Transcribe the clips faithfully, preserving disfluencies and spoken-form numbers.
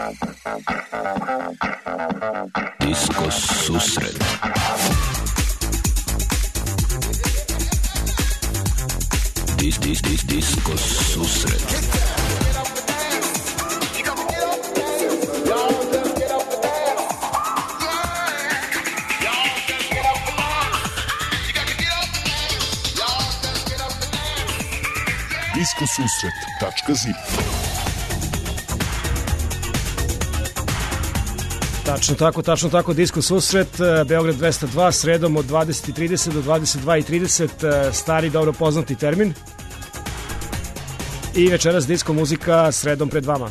Disko susret. Dis, dis, dis, disko susret. disko susret tačka zip. Tačno tako, tačno tako, Disko susret, Beograd dvesta dva, sredom od dvadeset i trideset do dvadeset dva i trideset, stari dobro poznati termin. I večeras disko muzika sredom pred vama.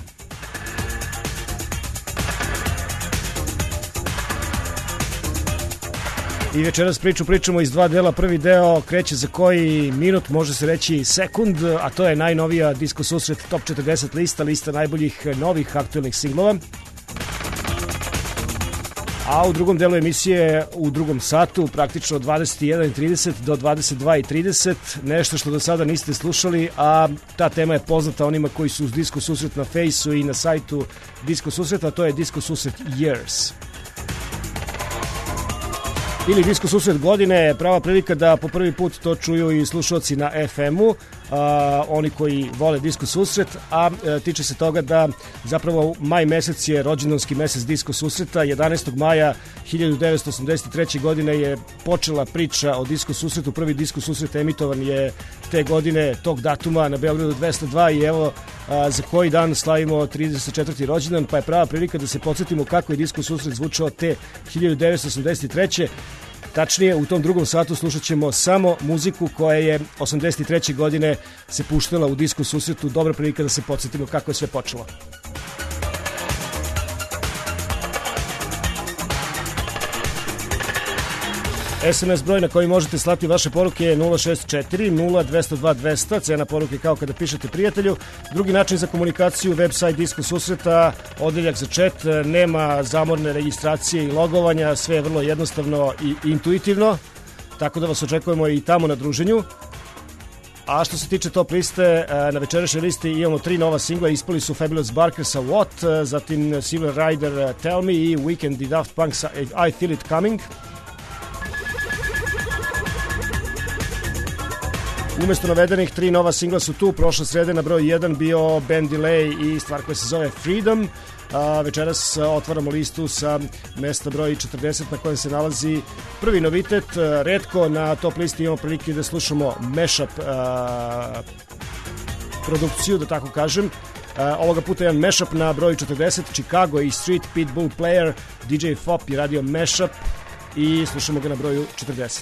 I večeras priču pričamo iz dva dela. Prvi deo kreće za koji minut, može se reći sekund, a to je najnovija Disko susret Top četrdeset lista, lista najboljih novih aktualnih singlova. A u drugom delu emisije, u drugom satu, praktično od dvadeset i jedan i trideset do dvadeset dva i trideset, nešto što do sada niste slušali, a ta tema je poznata onima koji su uz Disko susret na Fejsu i na sajtu Disko susreta, a to je Disko susret Years. Ili Disko susret godine, prava prilika da po prvi put to čuju i slušalci na F M-u, a, oni koji vole Disko susret, a, a tiče se toga da zapravo maj mesec je rođendanski mesec Disko susreta. jedanaestog maja hiljadu devetsto osamdeset treće. godine je počela priča o Disko susretu. Prvi Disko susret emitovan je te godine, tog datuma na Beogradu dvesta dva i evo a, za koji dan slavimo trideset četvrti rođendan, pa je prava prilika da se podsjetimo kako je Disko susret zvučao te hiljadu devetsto osamdeset treće. Tačnije, u tom drugom satu slušat ćemo samo muziku koja je osamdeset treće. godine se puštala u Disko susretu. Dobra prilika da se podsjetimo kako je sve počelo. S M S broj na koji možete slati vaše poruke je nula šest četiri nula dvesta dva dvesta, cena poruke kao kada pišete prijatelju. Drugi način za komunikaciju, website Disko susreta, odeljak za chat, nema zamorne registracije i logovanja, sve je vrlo jednostavno i intuitivno, tako da vas očekujemo i tamo na druženju. A što se tiče top liste, na večerašnjoj listi imamo tri nova singla, ispali su Fabulous Barker sa What, zatim Silver Rider Tell Me i Weekend i Daft Punk sa I Feel It Coming. Umesto navedenih, tri nova singla su tu. Prošle srede na broj jedan bio Ben Delay i stvar koja se zove Freedom. A večeras otvaramo listu sa mesta broj četrdeset na kojem se nalazi prvi novitet. Retko na top listi imamo prilike da slušamo mashup a, produkciju, da tako kažem. A, ovoga puta jedan mashup na broju četrdeset, Chicago i Street Pitbull Player, D J Fop je radio mashup i slušamo ga na broju četrdeset.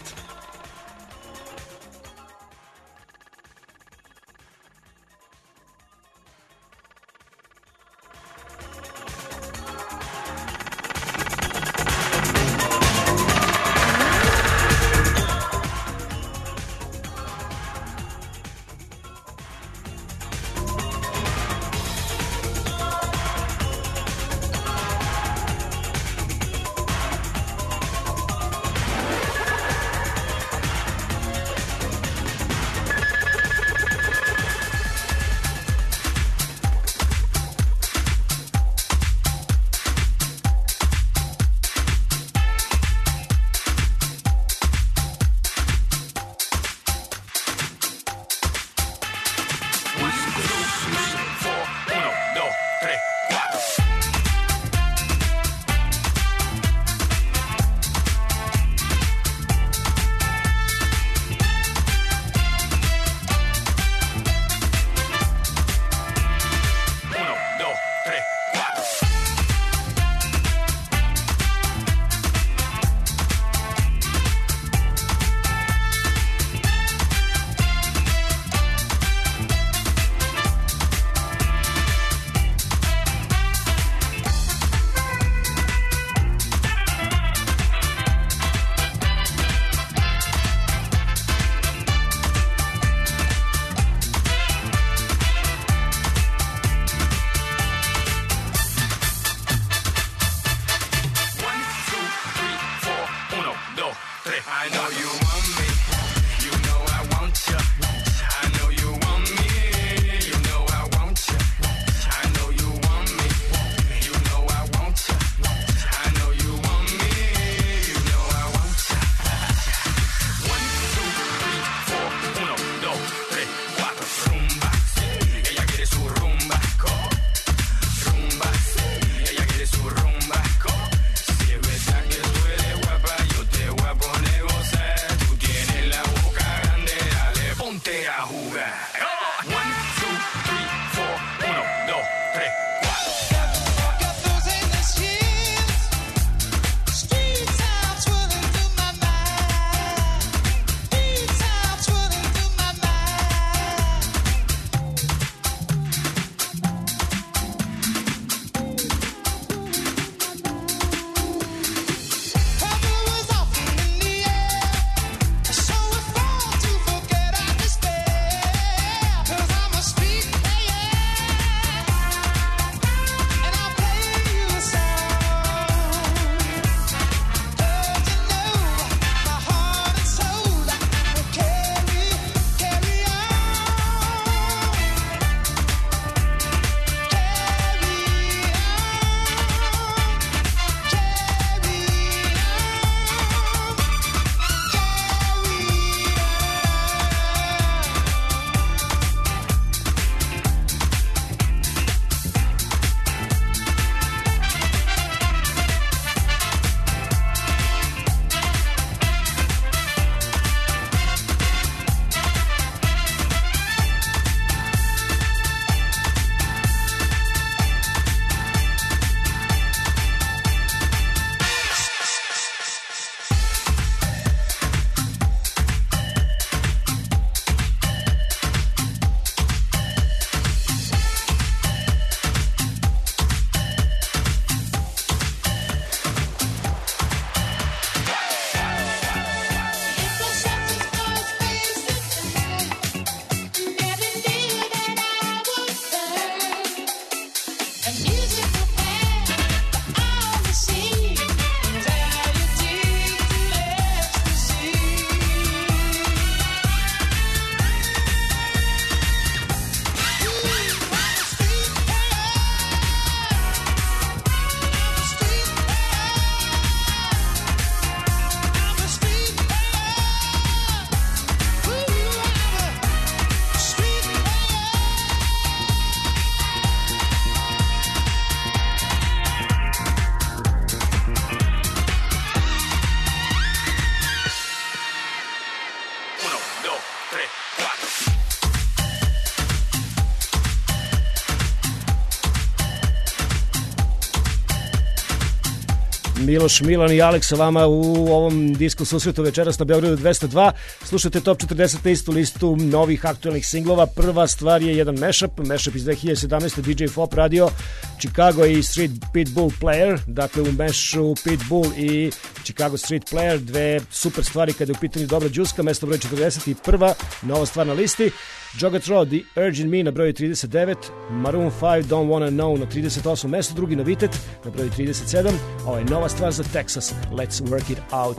Miloš, Milan i Aleks sa vama u ovom disku susretu večeras na Beogradu dvesta dva. Slušajte Top četrdeset listu, listu novih aktualnih singlova. Prva stvar je jedan mashup, mashup iz dve hiljade sedamnaeste. D J Fop radio Chicago i Street Pitbull Player, dakle u mešu Pitbull i Chicago Street Player, dve super stvari kada je u pitanju dobra džuska, mesto broj četrdeset i prva nova stvar na listi. Jogat Road i Urgent Me na broju trideset devet, Maroon five Don't Wanna Know na trideset osmom mesto, drugi novitet na broju trideset sedam, ovo je nova stvar za Texas, Let's Work It Out.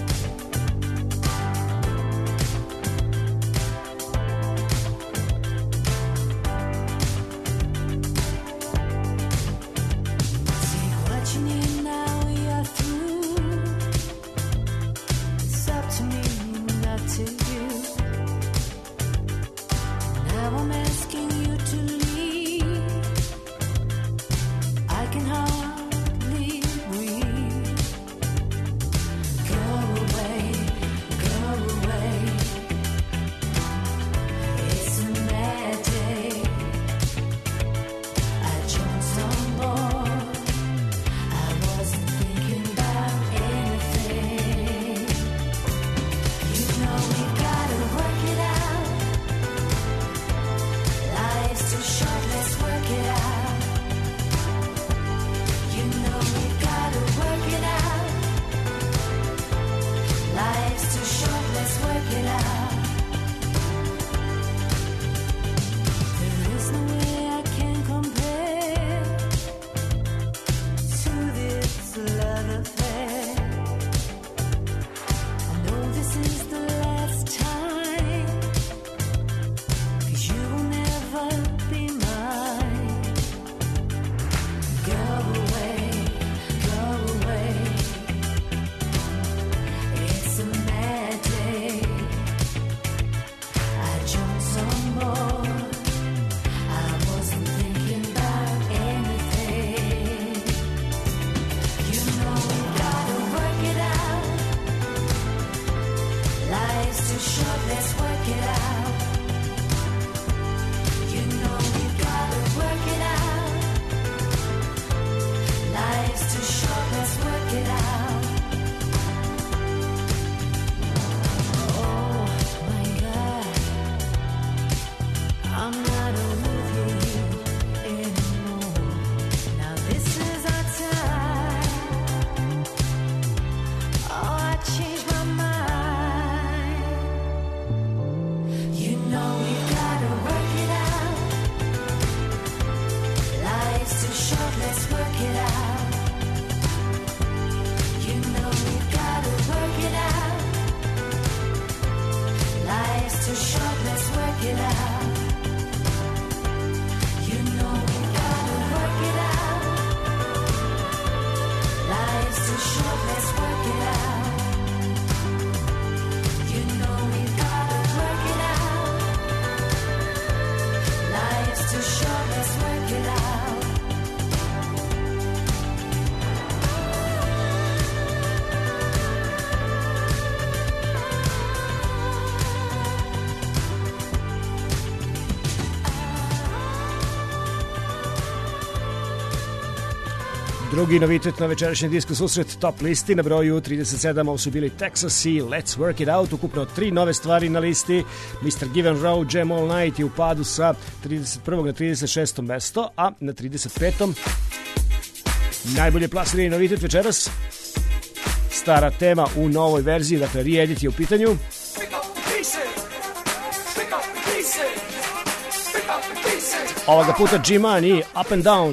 Drugi novitet na večerašnji disku susret top listi na broju trideset sedam, ovo su bili Texas i Let's Work It Out, ukupno tri nove stvari na listi. mister Given Row, Jam All Night je u padu sa trideset prvog na trideset šestom mesto, a na trideset petom najbolje plasirani novitet večeras, stara tema u novoj verziji, dakle re-edit je u pitanju. Ovoga puta G-Money, Up and Down.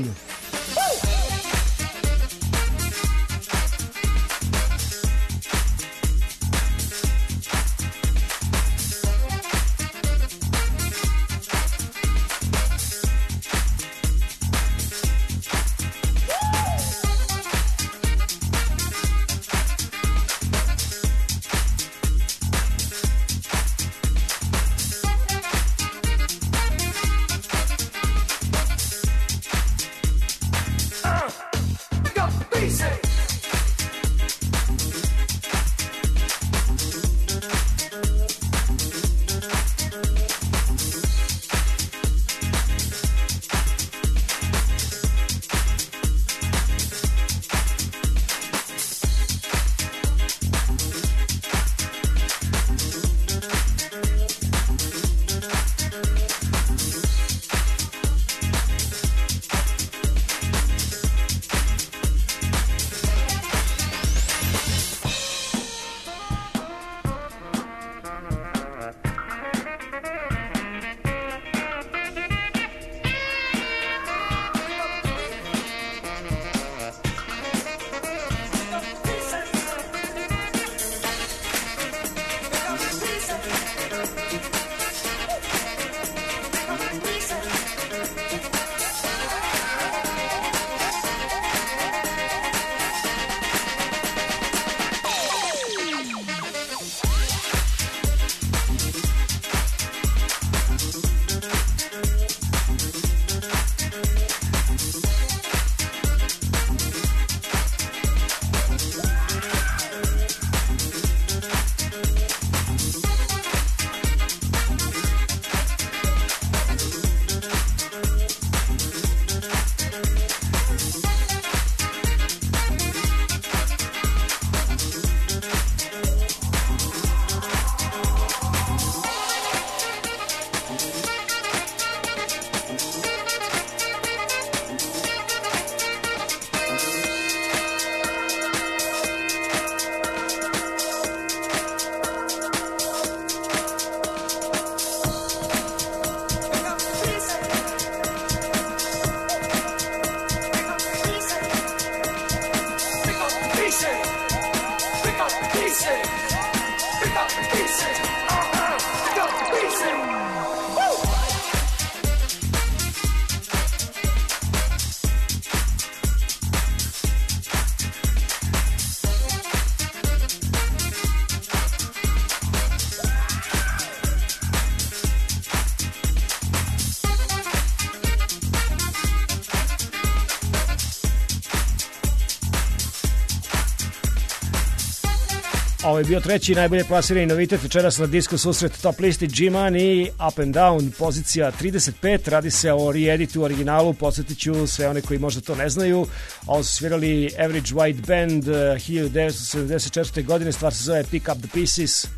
Ovo je bio treći najbolje plasirani novitet večeras na Disco Susret top listi G-Money Up and Down, pozicija trideset pet. Radi se o re-editu originalu, podsjetit ću sve one koji možda to ne znaju. Ovo su svirali Average White Band hiljadu devetsto sedamdeset četvrte. godine, stvar se zove Pick Up the Pieces.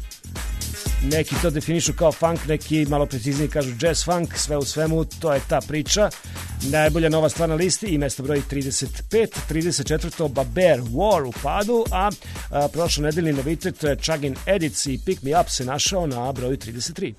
Neki to definišu kao funk, neki malo preciznije kažu jazz funk, sve u svemu, to je ta priča. Najbolja nova stvar na listi i mesto broj trideset pet, trideset četvrto Baber War u padu, a, a prošlo nedeljni novitet Chuggin Edits i Pick Me Up se našao na broju trideset tri.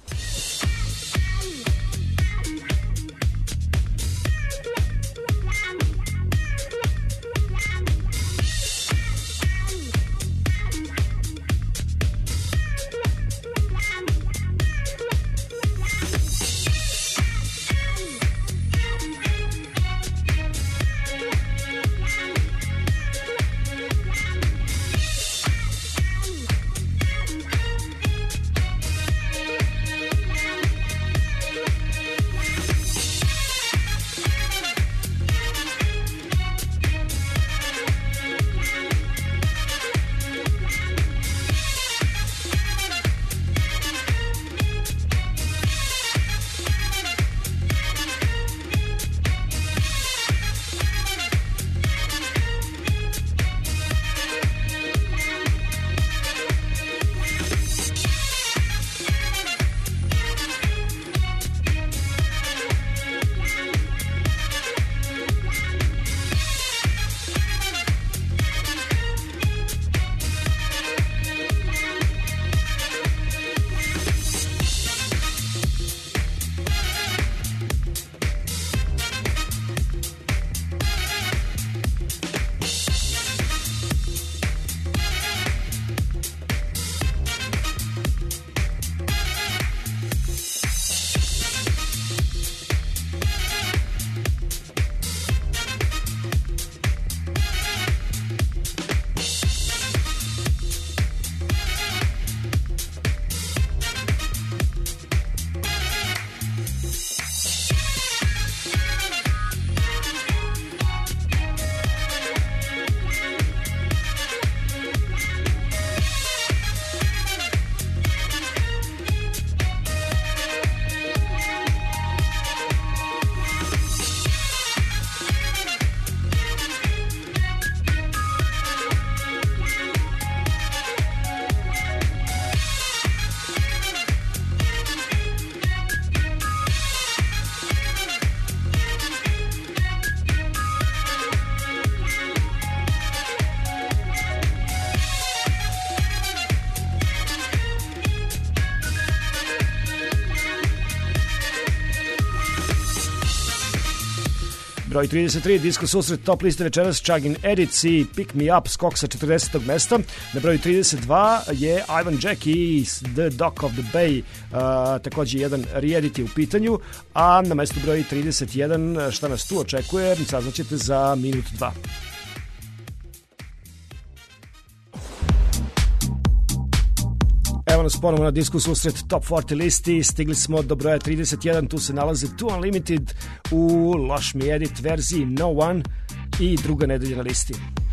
Broj trideset tri, Disco susret top liste večeras, Chuggin Edits i Pick Me Up, skok sa četrdesetog mesta. Na broju trideset dva je Ivan Jack i The Dock of the Bay, uh, takođe jedan re-edit je u pitanju, a na mestu broj trideset jedan, šta nas tu očekuje, saznaćete za minut dva. Evo nas ponovo na Disku susret Top četrdeset listi, stigli smo do broja trideset jedan, tu se nalaze Too Unlimited u Loš Mi Edit verziji No One i druga nedelja na listi.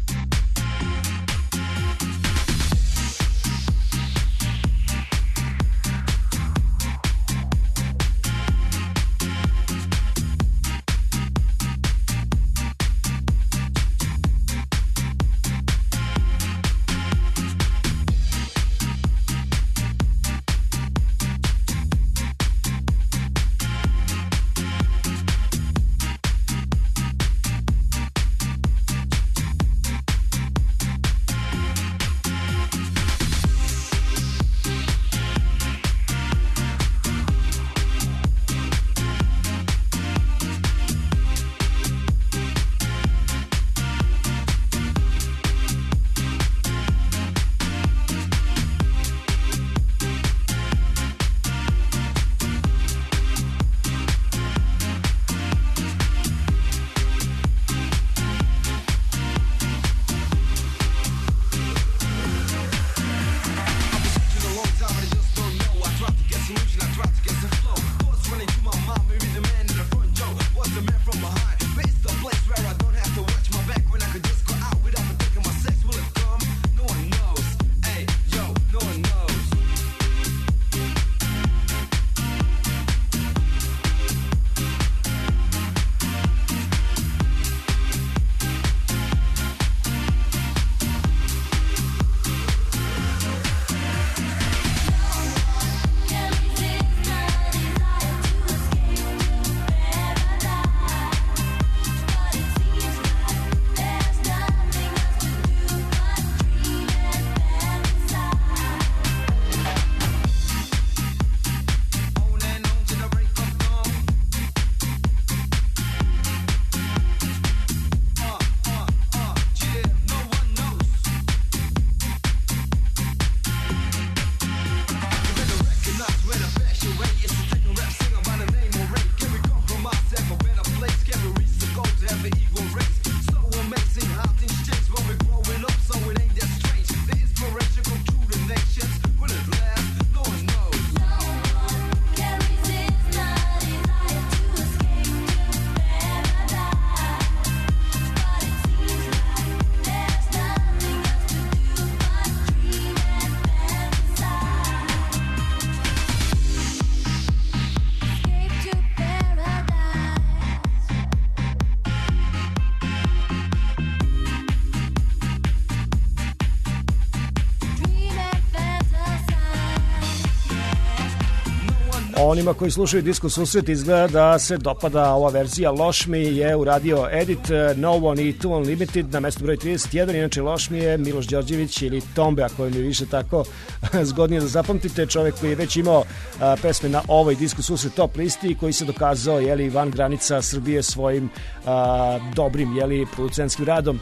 Onima koji slušaju Disco susret izgleda da se dopada ova verzija. Loš mi je uradio edit No One i Too Unlimited na mestu broj trideset jedan. Inače Loš mi je Miloš Đorđević ili Tombe, ako vam je više tako zgodnije da zapamtite, čovek koji je već imao a, pesme na ovoj Disco susret top listi i koji se dokazao jeli, van granica Srbije svojim a, dobrim jeli, producentskim radom.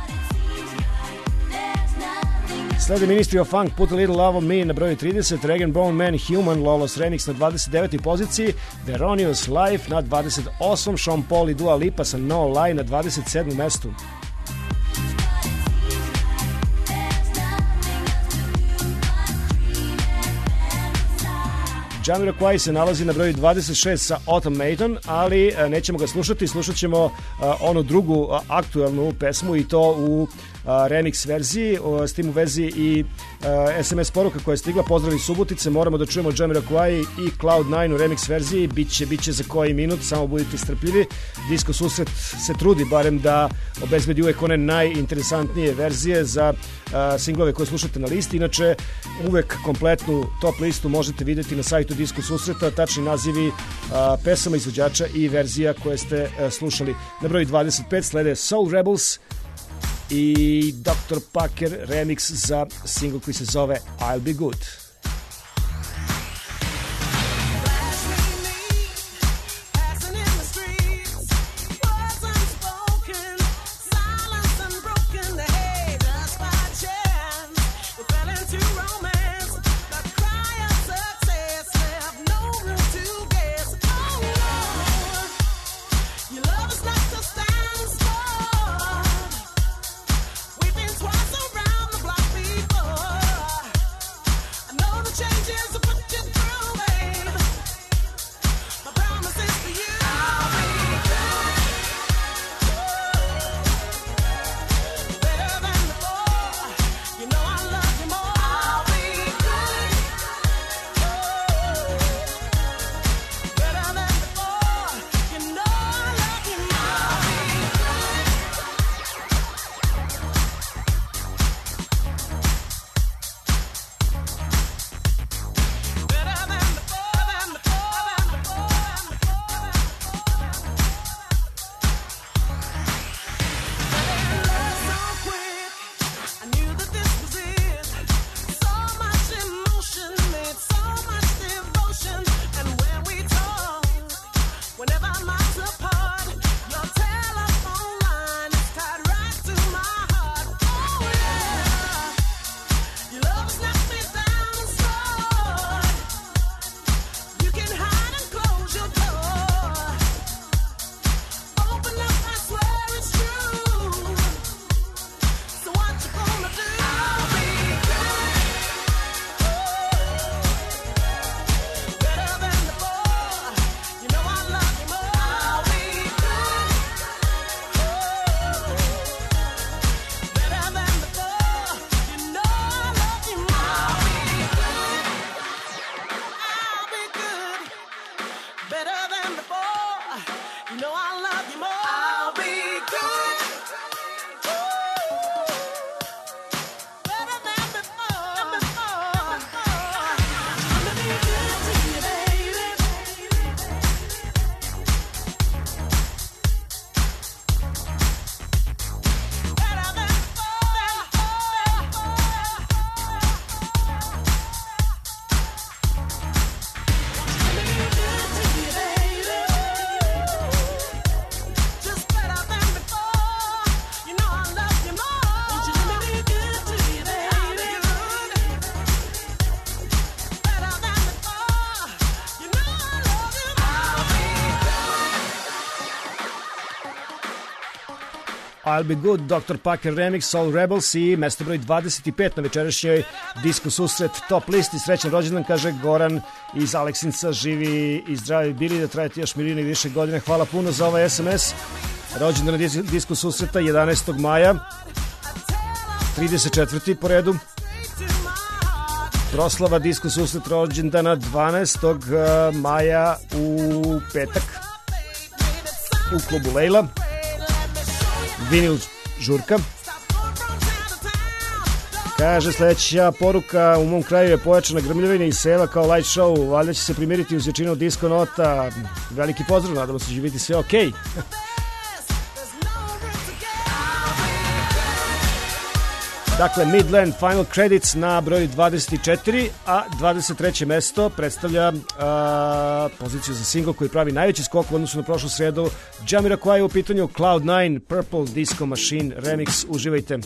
Slede Ministry of Funk, Put a Little Love on Me na broju trideset, Rag and Bone Man, Human, Lolos Remix na dvadeset devetoj poziciji, Veronius Life na dvadeset osmom, Sean Paul i Dua Lipa sa No Lie na dvadeset sedmom mestu. Jamiroquai se nalazi na broju dvadeset šest sa Automaton, ali nećemo ga slušati, slušat ćemo onu drugu aktualnu pesmu i to u remix verziji, s tim u vezi i es em es poruka koja je stigla, pozdravi Subotice, moramo da čujemo Jamiroquai i Cloud nine u remix verziji, biće, biće za koji minut, samo budite strpljivi. Disco susret se trudi barem da obezbedi uvek one najinteresantnije verzije za singlove koje slušate na listi, inače uvek kompletnu top listu možete vidjeti na sajtu Disco susreta, tačni nazivi pesama, izvođača i verzija koje ste slušali. Na broju dvadeset pet slede Soul Rebels i doktor Packer remix za single koji se zove I'll Be Good. Passing in the streets, wasn't better than before. You know I love you more. I'll be good. Better than before. Than before. I'm gonna be good to you, baby. Better than I'll Be Good, doktor Packer Remix, Soul Rebels i mesto broj dvadeset pet na večerašnjoj Disco Susret Top listi. Srećan rođendan, kaže Goran iz Aleksinca, živi i zdravi bili, da trajete još milijuni više godine. Hvala puno za ovaj es em es. Rođendan na Disco Susreta jedanaestog maja, trideset četvrti po redu. Proslava Disco Susret rođendana dvanaestog maja u petak u klubu Lejla. Vinil žurka. Kaže sledeća poruka: u mom kraju je pojačana grmljavina iz sela kao light show, valjda će se primiriti uz jačinu disco nota. Veliki pozdrav, nadamo se da će biti sve okej. Dakle, Midland Final Credits na broju dvadeset četiri, a dvadeset treće mesto predstavlja a, poziciju za single koji pravi najveći skok u odnosu na prošlu sredu. Jamiroquai u pitanju, Cloud nine, Purple Disco Machine Remix. Uživajte.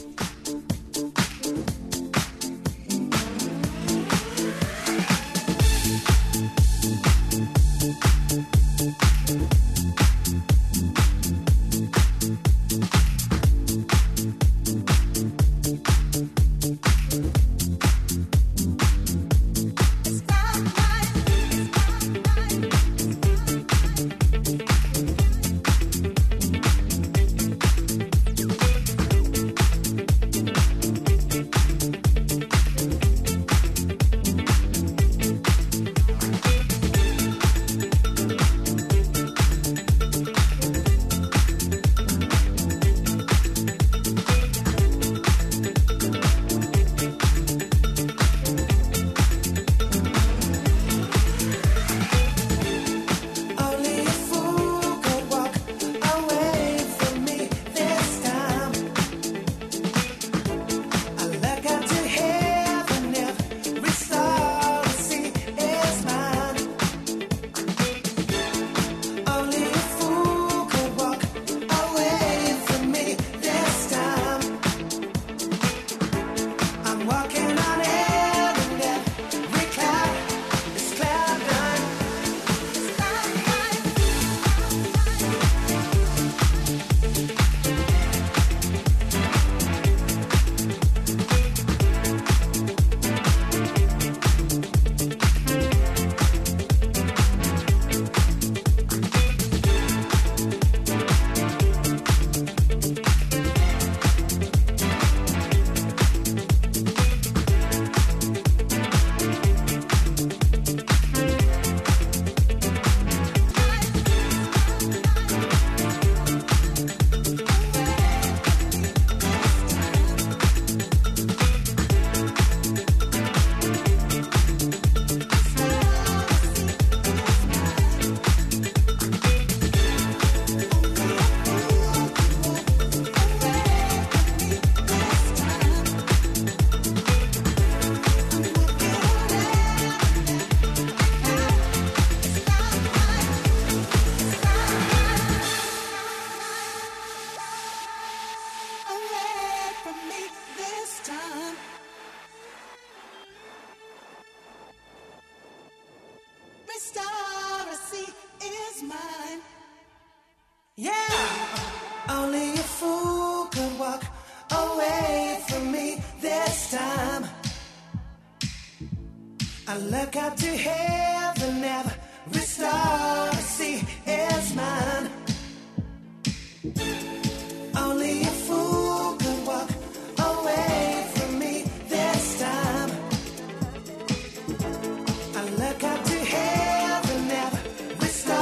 look up to heaven, never restore.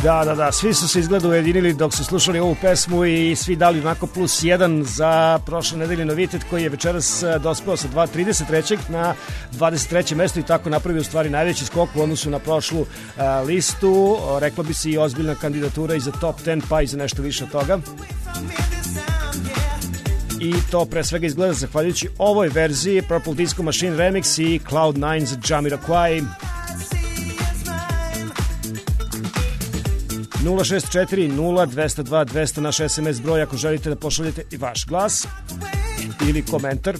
Da, da, da, svi su se izgleda ujedinili dok su slušali ovu pesmu i svi dali onako plus jedan za prošle nedelje novitet koji je večeras dospeo sa trideset trećeg na dvadeset treće mesto i tako napravio u stvari najveći skok u odnosu na prošlu uh, listu. Rekla bi se i ozbiljna kandidatura i za top deset pa i za nešto više od toga. I to pre svega izgleda zahvaljujući ovoj verziji Purple Disco Machine Remix i Cloud nine za Jamiroquai. nula šest četiri nula dvesta dva dvesta naš es em es broj ako želite da pošaljete i vaš glas ili komentar.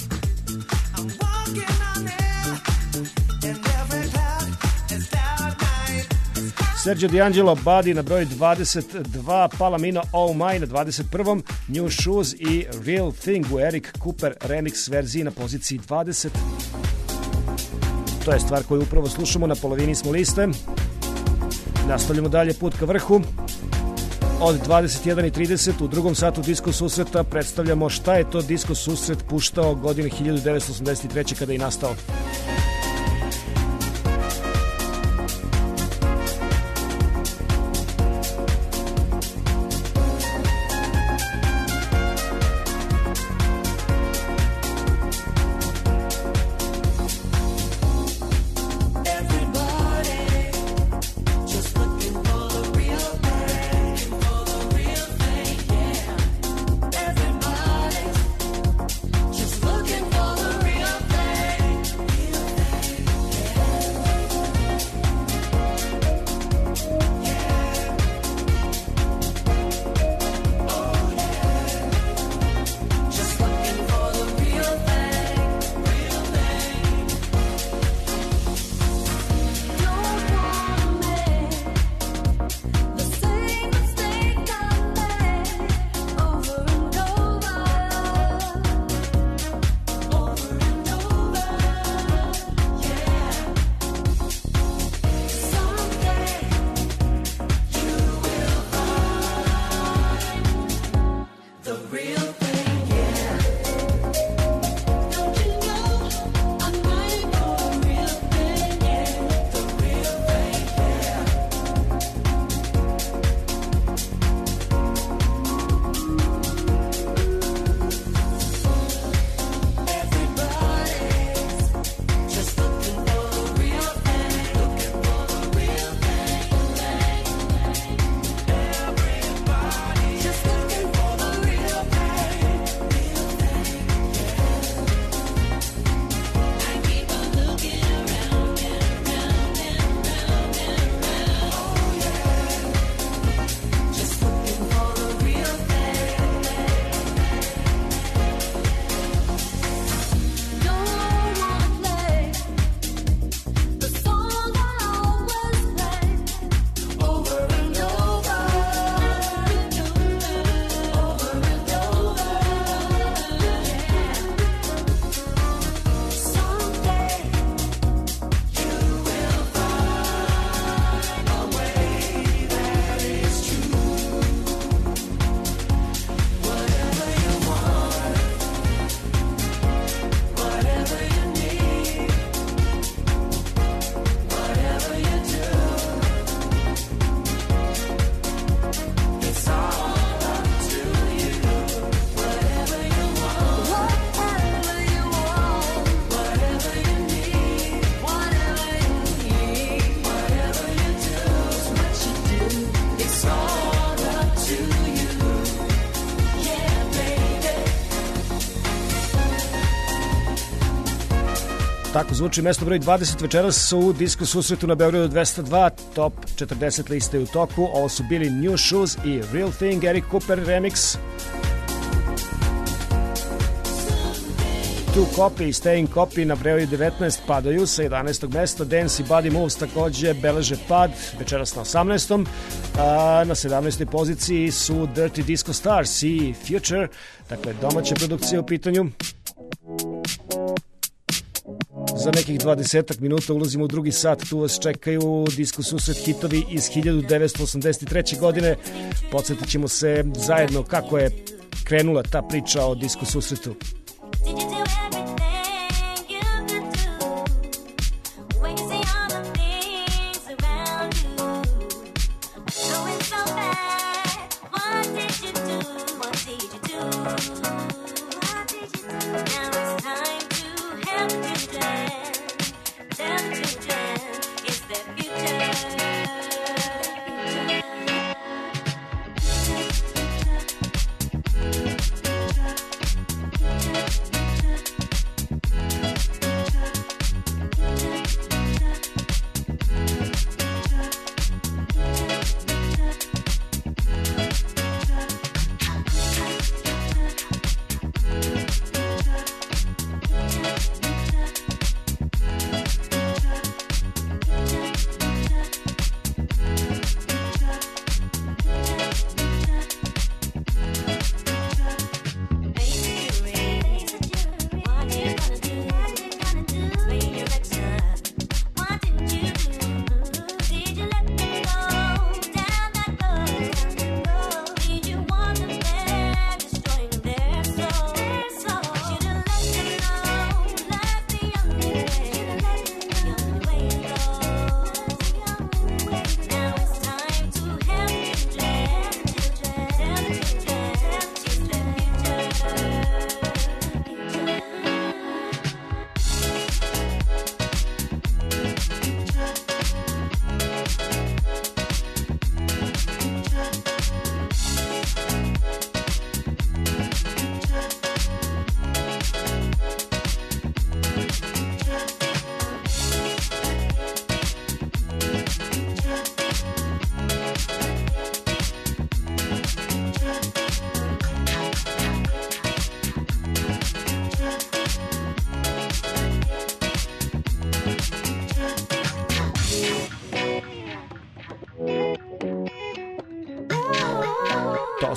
Sergio D'Angelo Buddy na broj dvadeset dva, Palamino Oh My na dvadeset prvom, New Shoes i Real Thing u Eric Cooper remix verziji na poziciji dvadeset. To je stvar koju upravo slušamo, na polovini smo liste. Nastavljamo dalje put ka vrhu. Od dvadeset jedan i trideset u drugom satu Disko susreta predstavljamo šta je to Disko susret puštao godine hiljadu devetsto osamdeset treće kada je nastao. Tako zvuči mesto broj dvadeset večeras u Disko susretu na Beogradu dvesta dva, top četrdeset liste u toku. Ovo su bili New Shoes i Real Thing, Eric Cooper remix. Two Copy i Staying Copy na broju devetnaest padaju sa jedanaestog mesta. Dance i Body Moves takođe beleže pad večeras na osamnaestom. A na sedamnaestoj poziciji su Dirty Disco Stars i Future, dakle domaće produkcije u pitanju. Za nekih dvadesetak minuta ulazimo u drugi sat, tu vas čekaju Disko susret hitovi iz hiljadu devetsto osamdeset treće. godine. Podsjetit ćemo se zajedno kako je krenula ta priča o Disko susretu.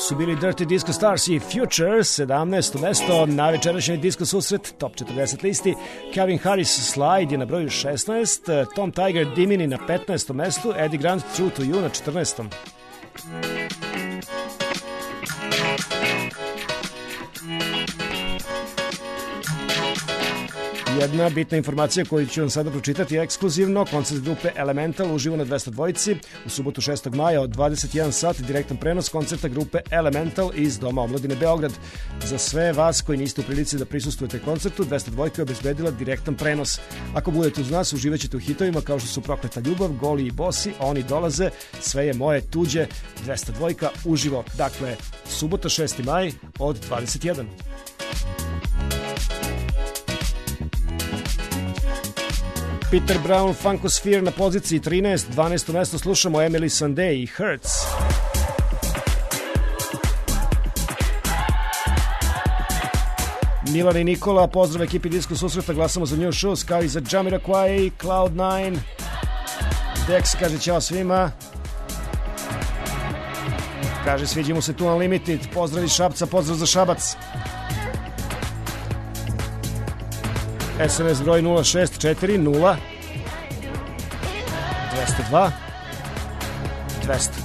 su bili Dirty Disco Stars i Future, sedamnaesto mesto na večerašnji Disco susret, top četrdeset listi. Calvin Harris Slide je na broju šesnaest, Tom Tiger Dimini na petnaestom mestu, Eddie Grant True to You na četrnaestom. Jedna bitna informacija koju ću vam sada pročitati je ekskluzivno. Koncert grupe Elemental uživo na dvesta dva u subotu šestog maja od dvadeset jedan sat, direktan prenos koncerta grupe Elemental iz Doma omladine Beograd. Za sve vas koji niste u prilici da prisustvujete koncertu, dvesta dva je obezbedila direktan prenos. Ako budete uz nas, uživaćete u hitovima kao što su Prokleta ljubav, Goli i bosi, Oni dolaze, Sve je moje tuđe, dvesta dva uživo. Dakle, subota šesti maj od dvadeset jedan. Peter Brown, Funkosphere na poziciji trinaest, dvanaesto mesto slušamo Emily Sandé i Hurts. Milan i Nikola, pozdrav ekipi Disco susreta, glasamo za New Shoes kao i za Jamiroquai, Cloud nine. Dex kaže ćao svima. Kaže sviđi mu se tu Unlimited, pozdrav iz Šapca, pozdrav za Šabac. S M S broj nula šest četiri nula dvesta dva dvesta.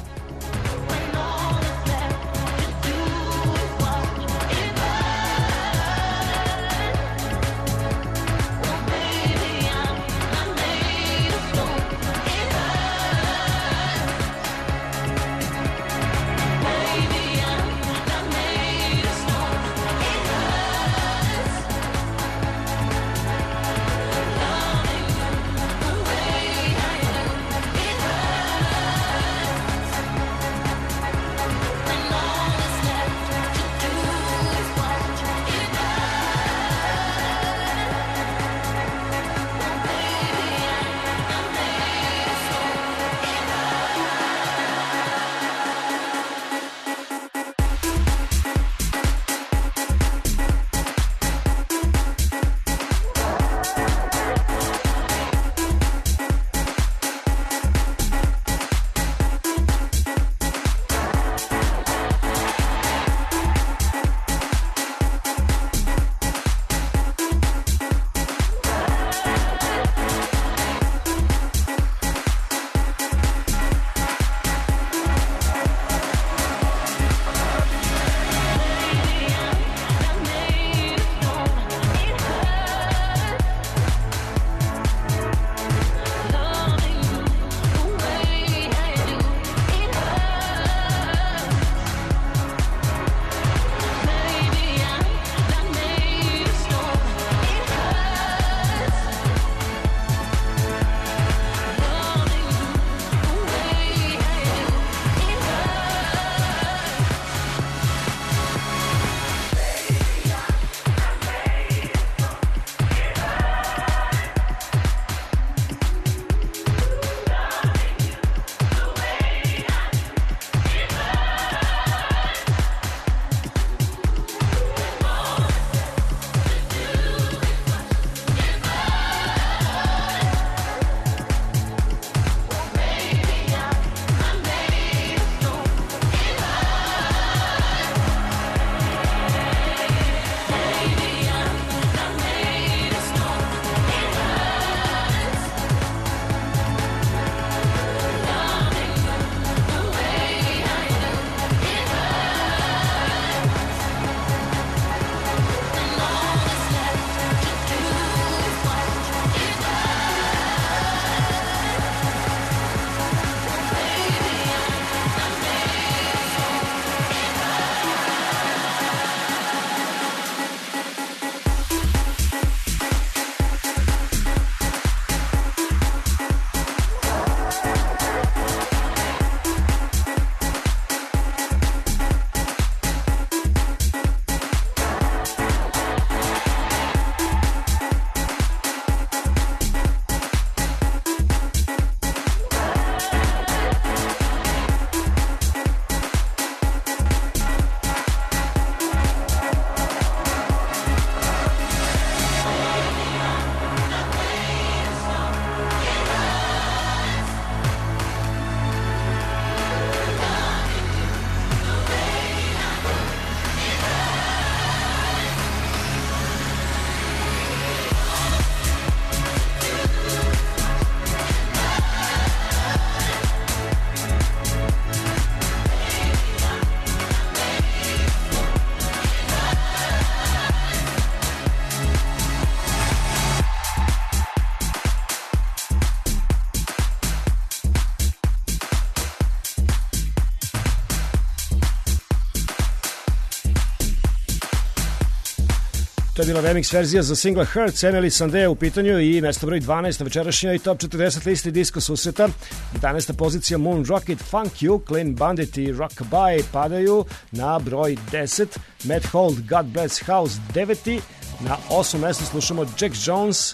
To je bila remix verzija za singla Hurts, Emily Sandé u pitanju i mesto broj dvanaest na večerašnjoj i top četrdeset listi disko susreta. jedanaesta pozicija Moon Rocket, Funk You, Clean Bandit i Rockabye padaju na broj deset. Matt Hold, God Bless House deveti. Na osmom mestu slušamo Jack Jones,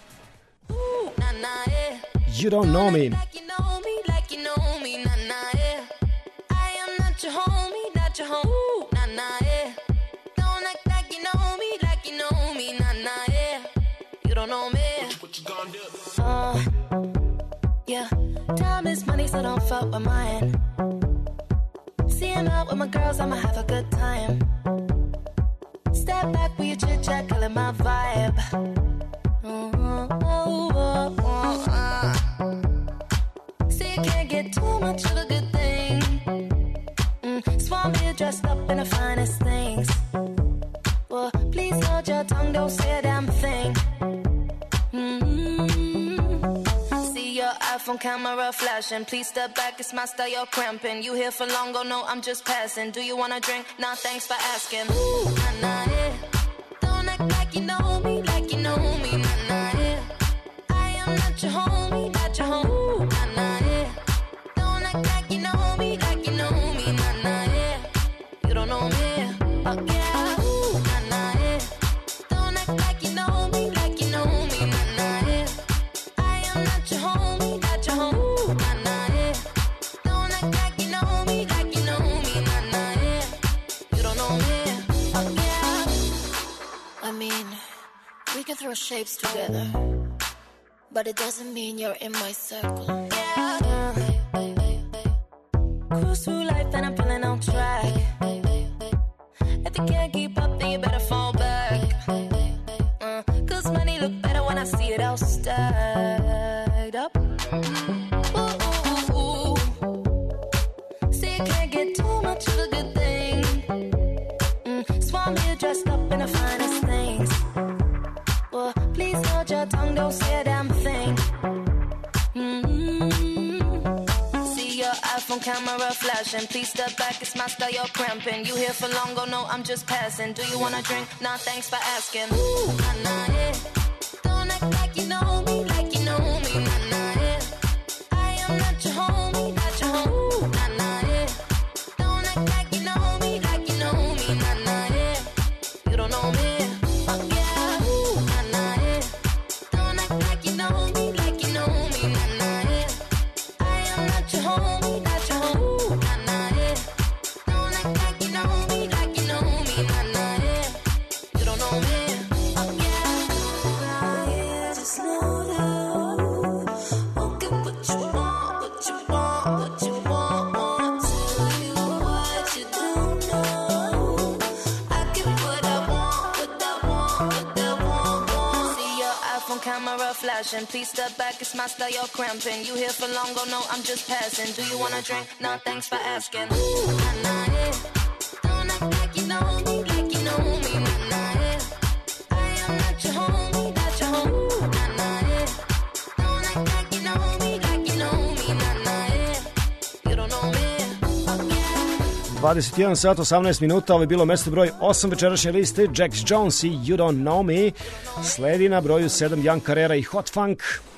You Don't Know Me. Uh, yeah, time is money, so don't fuck with mine. See him out with my girls, I'ma have a good time. Step back with your chit chat, call it my vibe. Uh, oh, oh, oh, uh. See, you can't get too much of a good thing. Mm, Swan me dressed up in the finest things. Well, please hold your tongue, don't say a damn thing. iPhone camera flashing. Please step back, it's my style, you're cramping. You here for long, oh no, I'm just passing. Do you wanna drink? Nah, thanks for asking. Ooh, nah, nah, yeah. Don't act like you know me, like you know me, nah, nah, yeah. I am not your homie, not your homie, ooh, nah, nah, yeah. Don't act like you know me, like you know me, nah, nah, yeah. You don't know me, oh yeah, ooh, nah, nah, yeah. Don't act like you know me, like you know me, nah, nah, yeah. I am not your homie. We can throw shapes together, but it doesn't mean you're in my circle. Yeah. Cruise through life and I'm feeling on track. If you can't keep up, then you better fall back. Uh, Cause money look better when I see it all stacked up. Ooh, ooh, ooh. See, you can't get too much of a good thing. Mm, Swan me dressed up in the finest things. Well, please hold your tongue, don't say a damn thing. Mm-hmm. See your iPhone camera flashing. Please step back, it's my style, you're cramping. You here for long, oh no, I'm just passing. Do you wanna drink? Nah, thanks for asking. Ooh, nah, nah, yeah. Don't act like you know me, like you know me, nah, nah, yeah. I am not your homie, not your homie, ooh, nah, nah, yeah. Don't act like you know me, like you know me, nah, nah, yeah. You don't know me, oh yeah. Flashing. Please step back, it's my style, you're cramping. You here for long, oh no, I'm just passing. Do you wanna drink? Nah, thanks for asking. Ooh, nah, nah, yeah. Don't act like you know me, like you know me, nah, nah, yeah. I am not your homie, not your homie, ooh, nah, nah, yeah. Don't act like you know me, like you know me, nah, nah, yeah. You don't know me, oh yeah. dvadeset jedan sat osamnaest minuta, ovo je bilo mesto broj osam večerašnje liste, Jack Jones i You Don't Know Me. Sledi na broju sedam Jan Carrera i Hot Funk.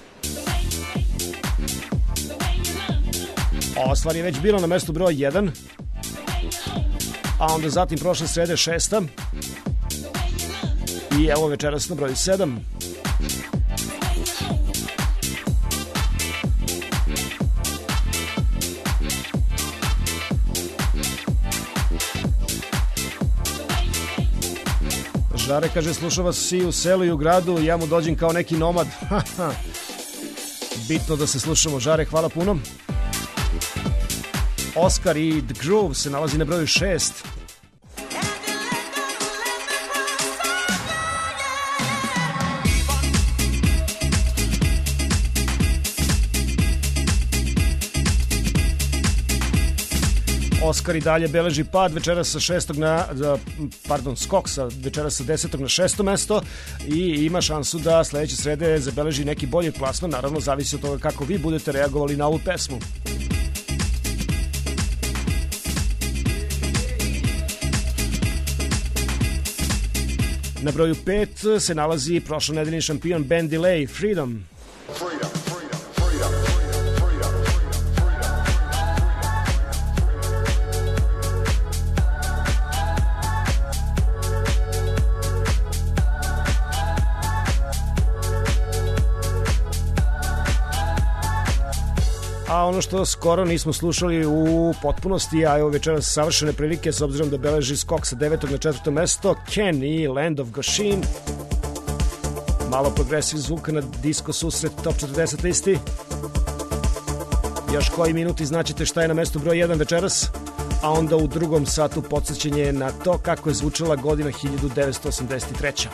Ova stvar je već bilo na mestu broj jedan, a onda zatim prošle srede šesta i evo večeras na broju sedam. Žare kaže, slušao vas i u selu i u gradu, ja mu dođem kao neki nomad. Bitno da se slušamo, Žare, hvala puno. Oscar i The Groove se nalazi na broju šest. Oscar i dalje beleži pad večeras sa šestog na, pardon, skok sa večeras sa desetog na šesto mesto i ima šansu da sledeće srede zabeleži neki bolji plasman, naravno zavisi od toga kako vi budete reagovali na ovu pesmu. Na broju pet se nalazi prošle nedeljni šampion Ben Delay, Freedom. Freedom. A ono što skoro nismo slušali u potpunosti, a evo večeras savršene prilike s obzirom da beleži skok sa devetog na četvrto mesto, Ken i Land of Goshen. Malo progresiv zvuka na Disco Susret Top četrdeset listi. Još koji minuti znaćete šta je na mestu broj jedan večeras, a onda u drugom satu podsjećanje na to kako je zvučala godina hiljadu devetsto osamdeset treća.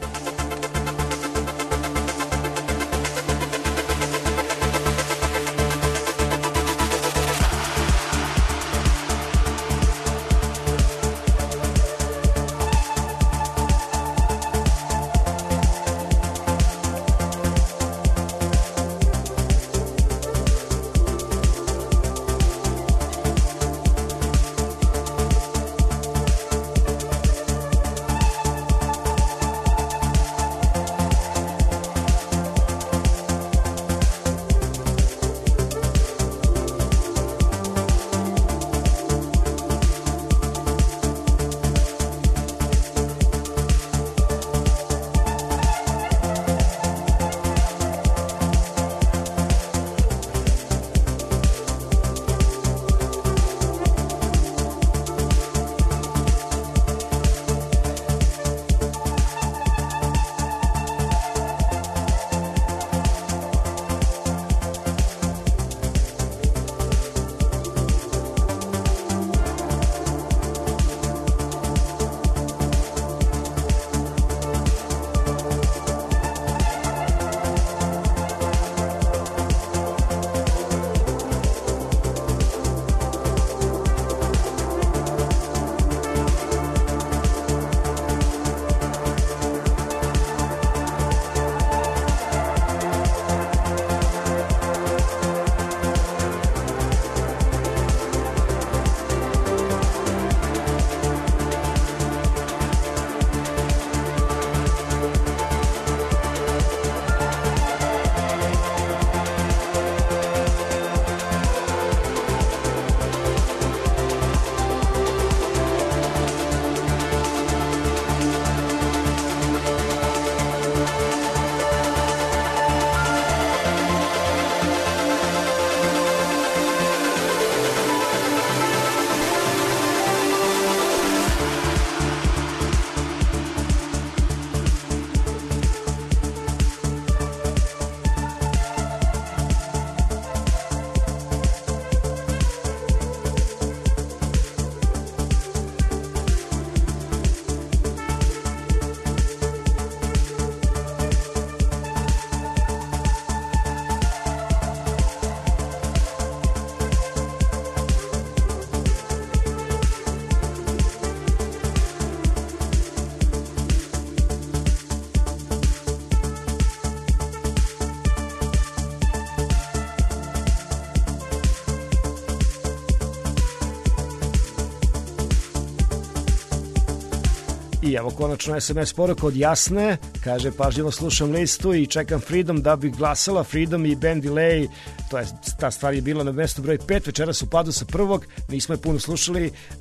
I evo konačno es em es poruka od Jasne, kaže pažljivo slušam listu i čekam Freedom da bih glasala. Freedom i Ben Delay, to je, ta stvar je bila na mestu broj pet, večeras u padu sa prvog, nismo je puno slušali, uh,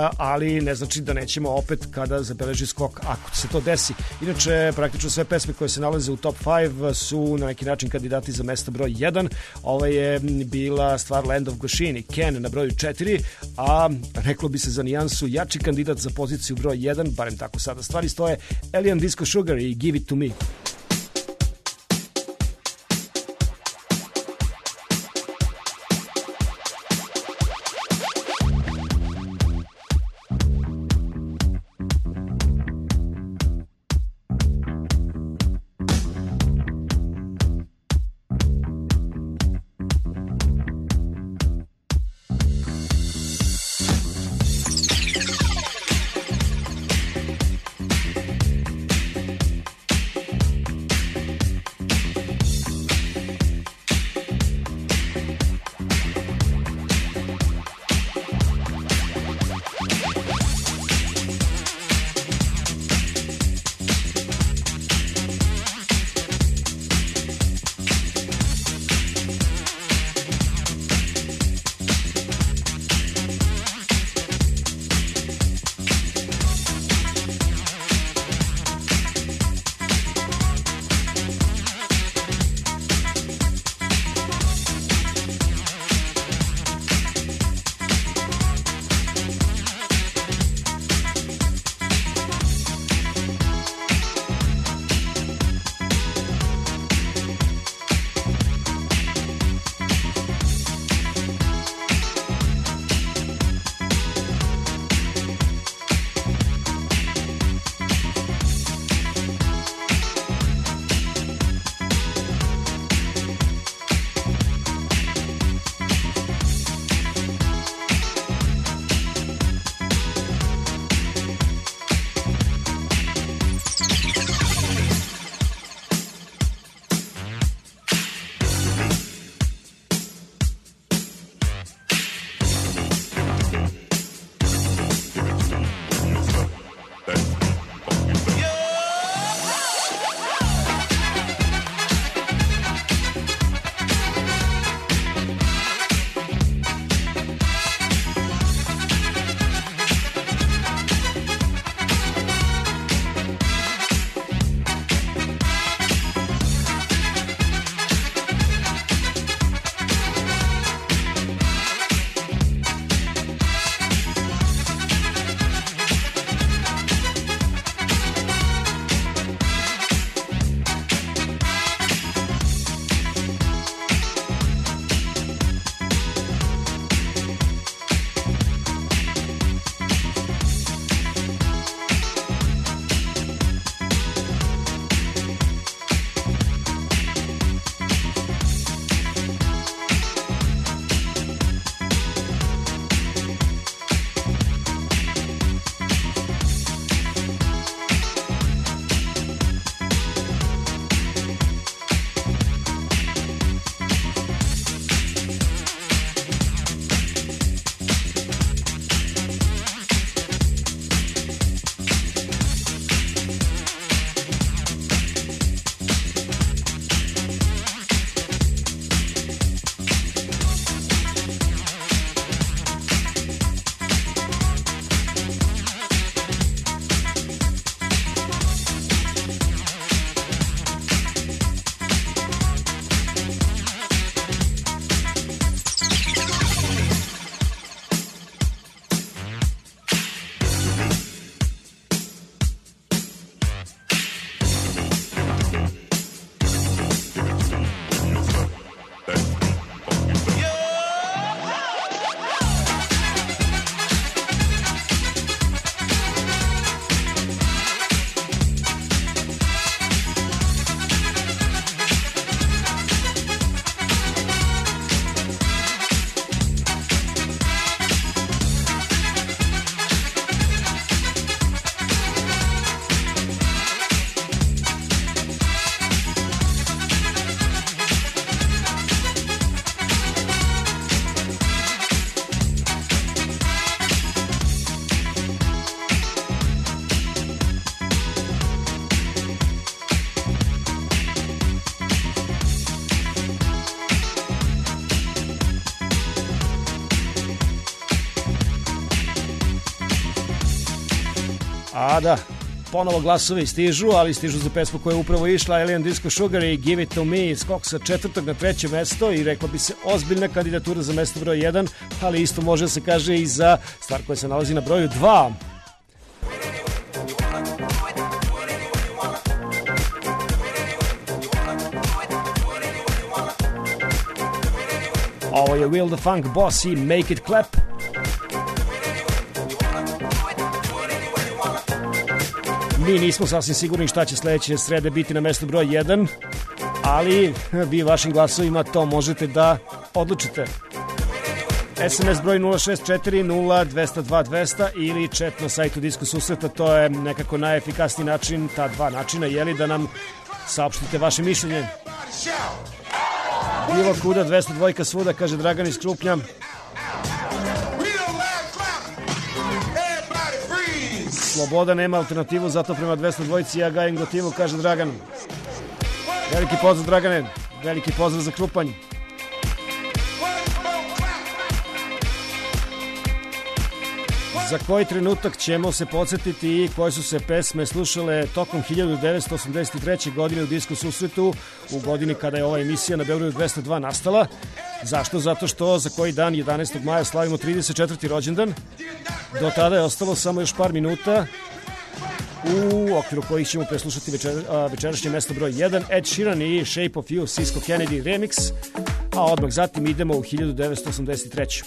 ali ne znači da nećemo opet kada zabeleži skok ako se to desi. Inače, praktično sve pesme koje se nalaze u top pet su na neki način kandidati za mesto broj jedan. Ova je bila stvar Land of Goshen i Ken na broju četiri, a reklo bi se za nijansu jači kandidat za poziciju broj jedan, barem tako sada stvari stoje, Alien Disco Sugar i Give It To Me. A da, ponovo glasovi stižu, ali stižu za pesmu koja je upravo išla, Alien Disco Sugar i Give It To Me, skok sa četvrtog na treće mesto i rekla bi se ozbiljna kandidatura za mesto broj jedan, ali isto može se kaže i za stvar koja se nalazi na broju dva. Ovo je Will the Funk Boss i Make It Clap. Mi nismo sasvim sigurni šta će sledeće srede biti na mestu broj jedan, ali vi vašim glasovima to možete da odlučite. S M S broj nula šest četiri nula dva nula dva dva nula nula ili chat na sajtu Disko Susreta, to je nekako najefikasniji način, ta dva načina, jeli, da nam saopštite vaše mišljenje. Bilo kuda, dvesta dva svuda, kaže Dragan iz Krupnja. Sloboda nema alternativu, zato prema dvesta dva ja gajim gotivu, kaže Dragan. Veliki pozdrav, Dragane, veliki pozdrav za Krupanj. Za koji trenutak ćemo se podsjetiti i koje su se pesme slušale tokom hiljadu devetsto osamdeset treće. godine u Disko Susretu, u godini kada je ova emisija na Beogradu dvesta dva nastala. Zašto? Zato što za koji dan, jedanaestog maja, slavimo trideset četvrti rođendan. Do tada je ostalo samo još par minuta u okviru kojih ćemo preslušati večer, a, večerašnje mesto broj jedan, Ed Sheeran i Shape of You, Cisco Kennedy remix, a odmah zatim idemo u hiljadu devetsto osamdeset treću.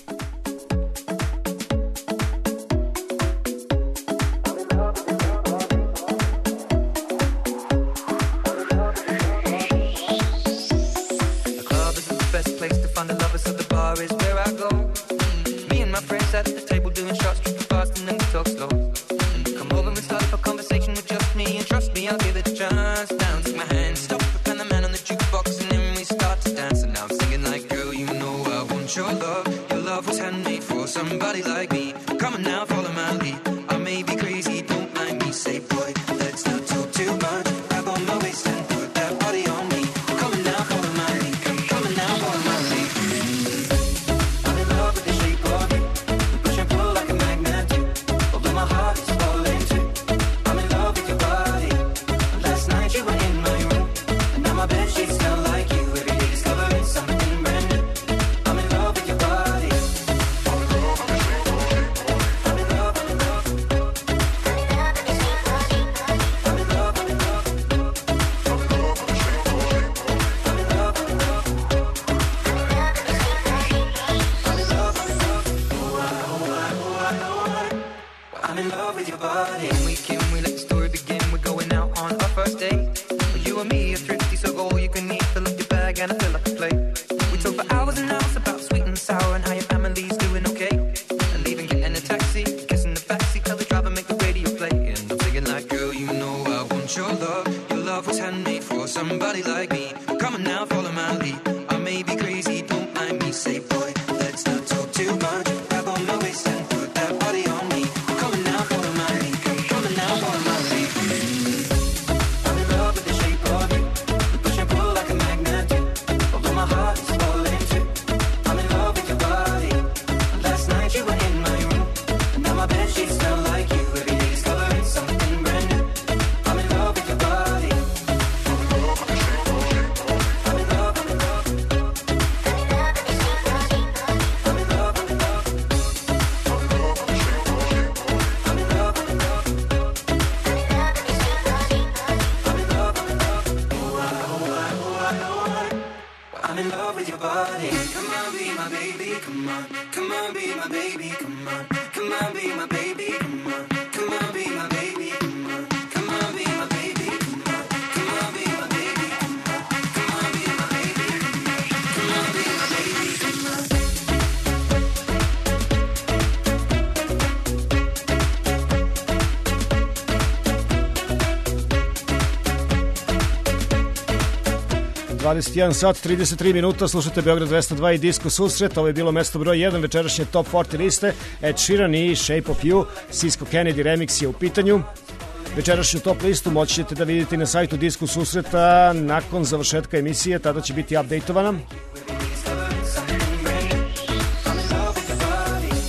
dvadeset jedan sat, trideset tri minuta, slušate Beograd dvesta dva i Disko Susret. Ovo je bilo mesto broj jedan večerašnje Top četrdeset liste. Ed Sheeran i Shape of You, Cisco Kennedy remix je u pitanju. Večerašnju top listu moći ćete da vidite na sajtu Disko Susreta nakon završetka emisije, tada će biti updateovana.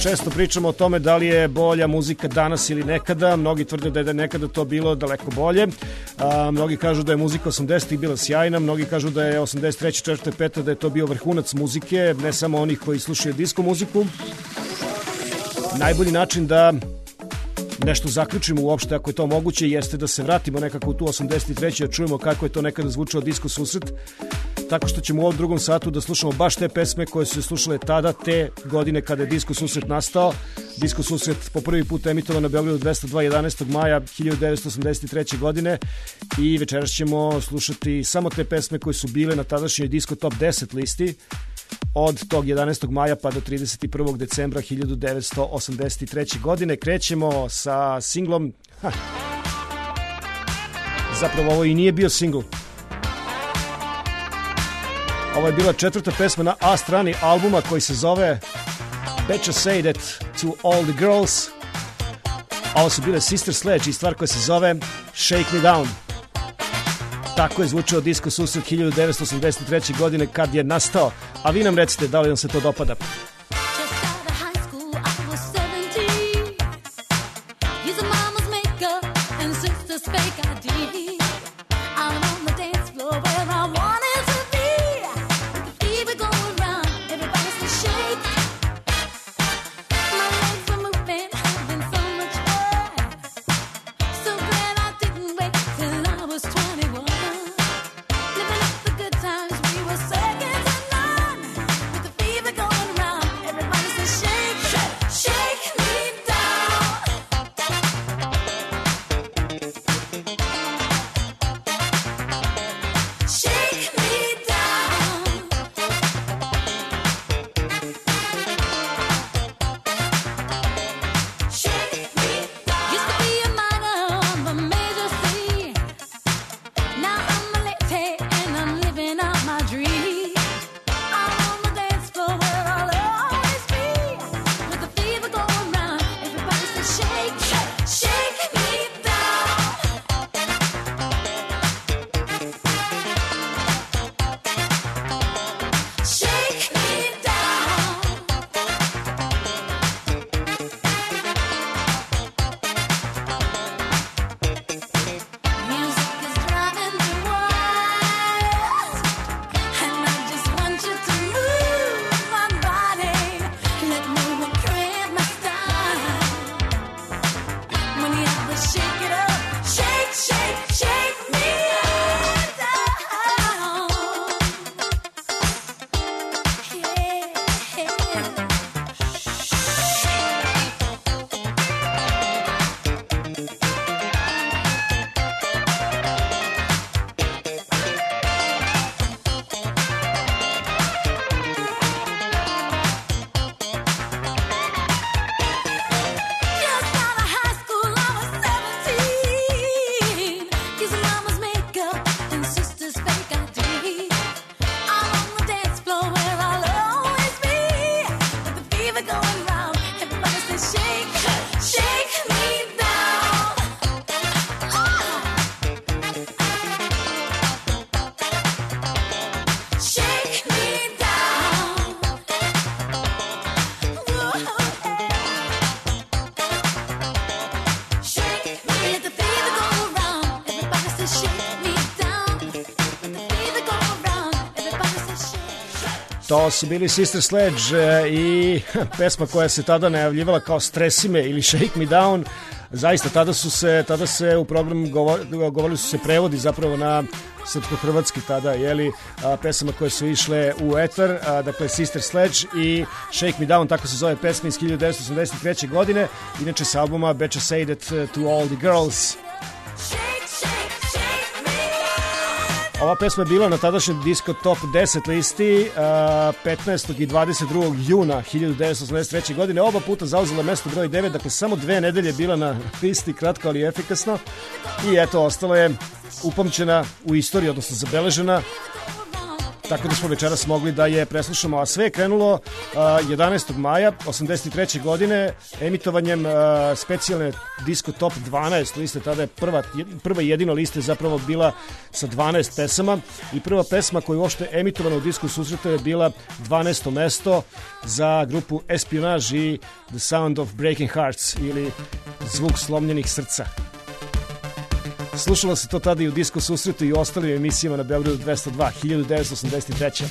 Često pričamo o tome da li je bolja muzika danas ili nekada. Mnogi tvrde da je nekada to bilo daleko bolje. A, mnogi kažu da je muzika osamdesetih bila sjajna, mnogi kažu da je osamdeset treće, četvrte, pete da je to bio vrhunac muzike, ne samo onih koji slušaju disko muziku. Najbolji način da nešto zaključimo uopšte, ako je to moguće, jeste da se vratimo nekako u tu osamdeset treće da čujemo kako je to nekada zvučao disko susret, tako što ćemo u ovom drugom satu da slušamo baš te pesme koje su se slušale tada, te godine kada je disko susret nastao. Disko susret po prvi put emitovan na Beogradu dvesta dva jedanaestog maja hiljadu devetsto osamdeset treće godine i večeras ćemo slušati samo te pesme koje su bile na tadašnjoj Disco Top deset listi od tog jedanaestog maja pa do trideset prvog decembra hiljadu devetsto osamdeset treće godine. Krećemo sa singlom, ha, zapravo ovo i nije bio singl. Ovo je bila četvrta pesma na A strani albuma koji se zove Betcha Say That To All The Girls. A ovo su bile Sister Sledge i stvar koja se zove Shake Me Down. Tako je zvučao disko susret hiljadu devetsto osamdeset treće godine kad je nastao. A vi nam recite da li vam se to dopada. To su bili Sister Sledge i pesma koja se tada najavljivala kao Stresi me ili Shake Me Down. Zaista, tada su se, tada se u programu govorili, govorili su se prevodi zapravo na srpsko-hrvatski tada, jeli, a, pesama koje su išle u etar, a, dakle Sister Sledge i Shake Me Down, tako se zove pesma iz hiljadu devetsto osamdeset treće godine, inače sa albuma Betcha Say That To All The Girls. Ova pesma je bila na tadašnjoj Disco Top deset listi petnaestog i dvadeset drugog juna hiljadu devetsto osamdeset treće godine. Oba puta zauzela mesto broj devet, dakle samo dve nedelje bila na listi, kratko ali efikasno. I eto, ostala je upamćena u istoriji, odnosno zabeležena tako da smo večeras mogli da je preslušamo. A sve je krenulo uh, jedanaestog maja osamdeset treće godine emitovanjem uh, specijalne Disco Top dvanaest liste. Tada je prva, prva i jedina lista zapravo bila sa dvanaest pesama i prva pesma koja je uopšte emitovana u Disco susretu je bila dvanaesto mesto za grupu Espionage i The Sound of Breaking Hearts ili Zvuk slomljenih srca. Slušalo se to tada i u Disco susretu i u ostalim emisijama na Beogradu dvesta dva, hiljadu devetsto osamdeset treće.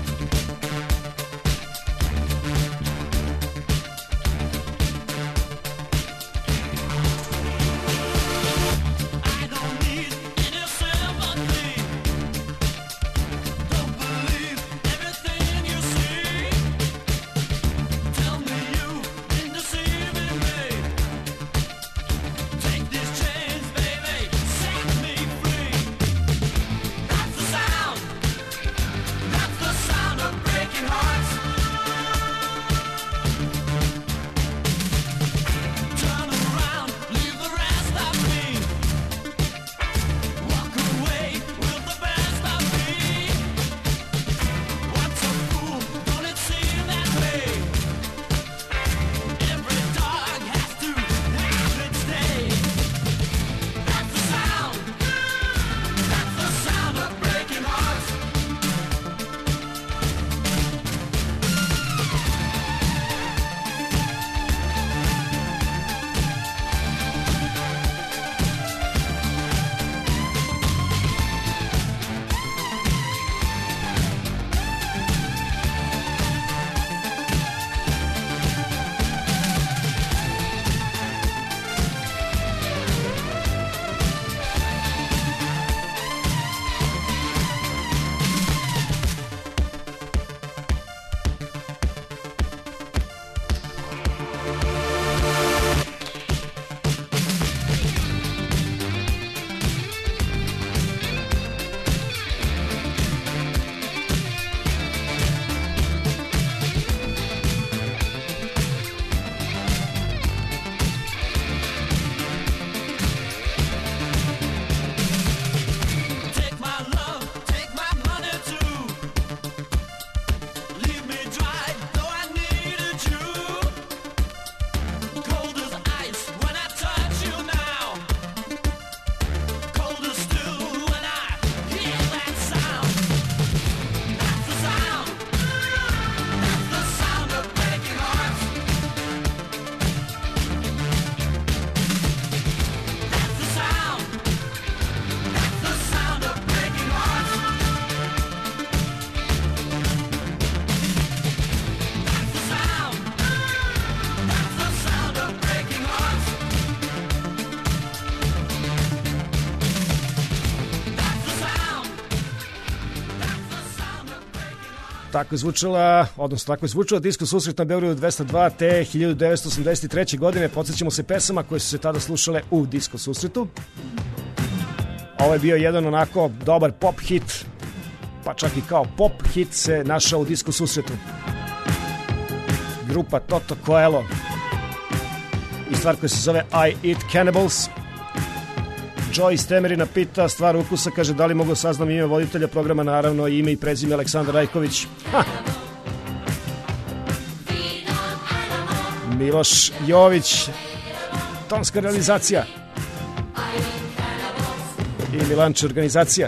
Tako je zvučala, odnosno tako je zvučala Disco susret na Beogradu dvesta dva te hiljadu devetsto osamdeset treće godine. Podsjećamo se pesama koje su se tada slušale u Disco susretu. Ovo je bio jedan onako dobar pop hit, pa čak i kao pop hit se našao u Disco susretu. Grupa Toto Coelho i stvar koja se zove I Eat Cannibals. Joy iz Temerina pita, stvar ukusa, kaže da li mogu saznam ime voditelja programa, naravno ime i prezime Aleksandar Rajković. Ha. Miloš Jović, tonska realizacija i Milanče organizacija.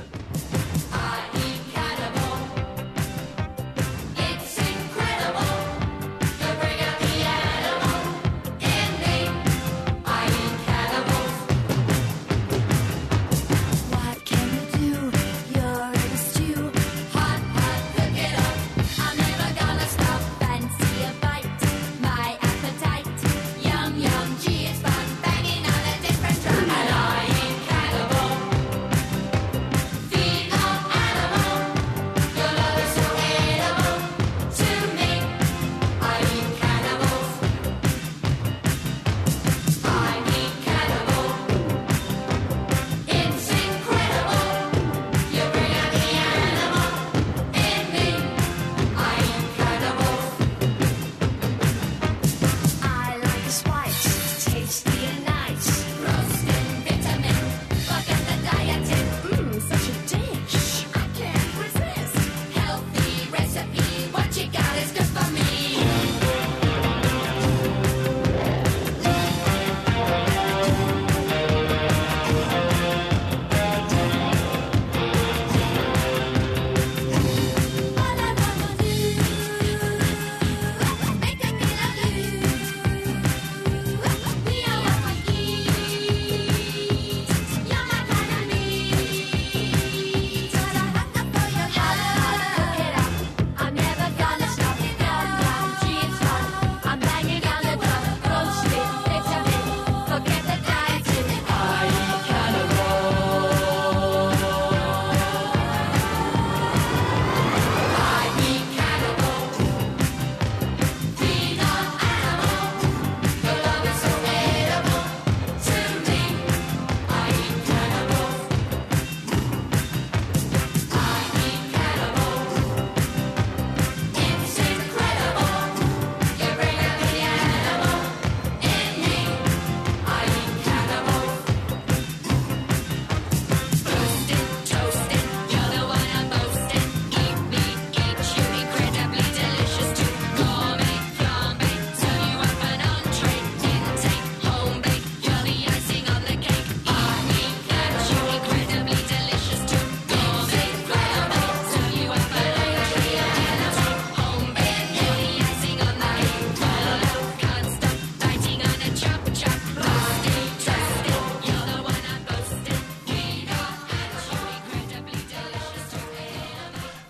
Feel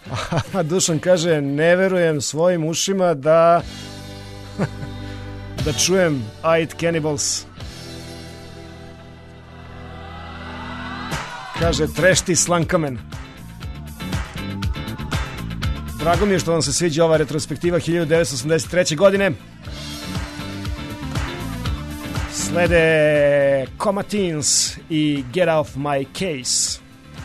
A Dušan kaže, ne verujem svojim ušima da da čujem I Eat Cannibals. Kaže, trešti slankamen. Drago mi je što vam se sviđa ova retrospektiva hiljadu devetsto osamdeset treće. godine. Slede Coma Teens i Get Off My Case.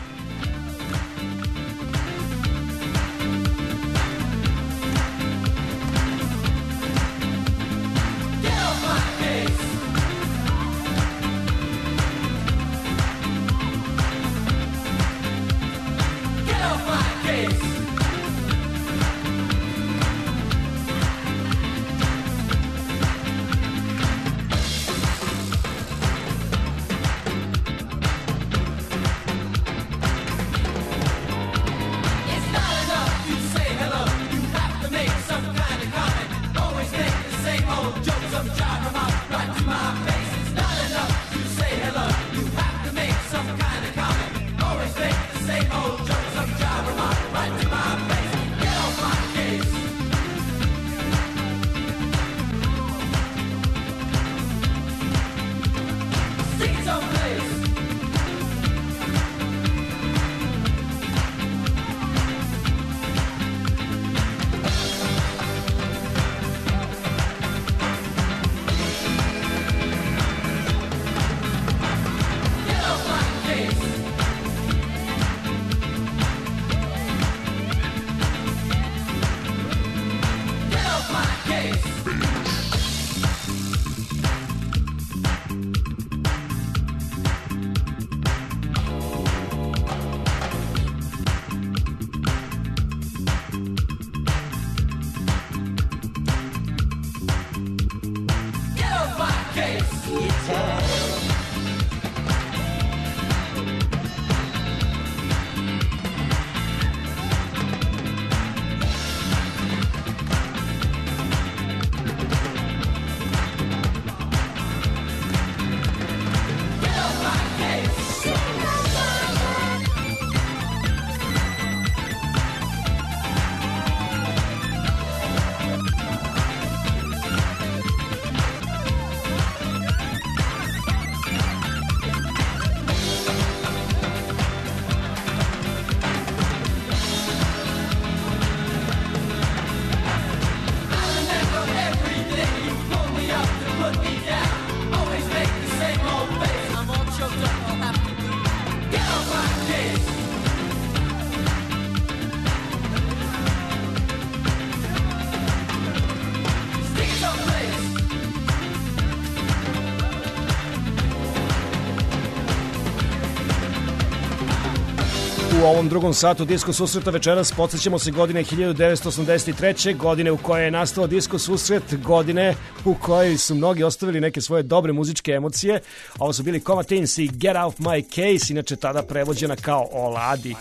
U ovom drugom satu Disko susreta večeras podsjećamo se godine hiljadu devetsto osamdeset treće. godine u kojoj je nastao Disko susret, godine u kojoj su mnogi ostavili neke svoje dobre muzičke emocije. Ovo su bili Coma Teens i Get Off My Case, inače tada prevođena kao Oladi.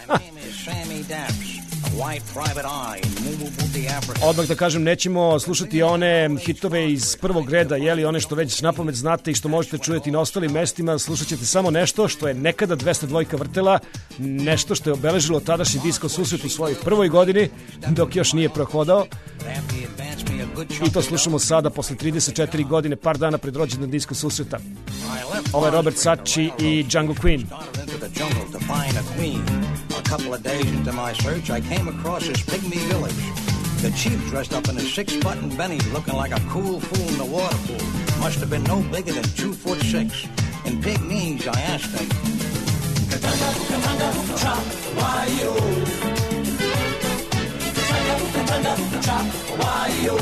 Odmah da kažem, nećemo slušati one hitove iz prvog reda, jeli, one što već napamet znate i što možete čujeti na ostalim mestima. Slušat ćete samo nešto što je nekada dvesta dva vrtela, nešto što je obeležilo tadašnji Disko susret u svojoj prvoj godini, dok još nije prohodao. I to slušamo sada, posle trideset četiri godine, par dana pred rođendan Disko susreta. Ovo je Robert Sachi i Jungle Queen. A couple of days into my search, I came across this pygmy village. The chief dressed up in a six-button Benny, looking like a cool fool in the water pool. Must have been no bigger than two foot six. In Pygmies, I asked him, Katanga, Katanga, chop, why you? Katanga, Katanga, chop, why you?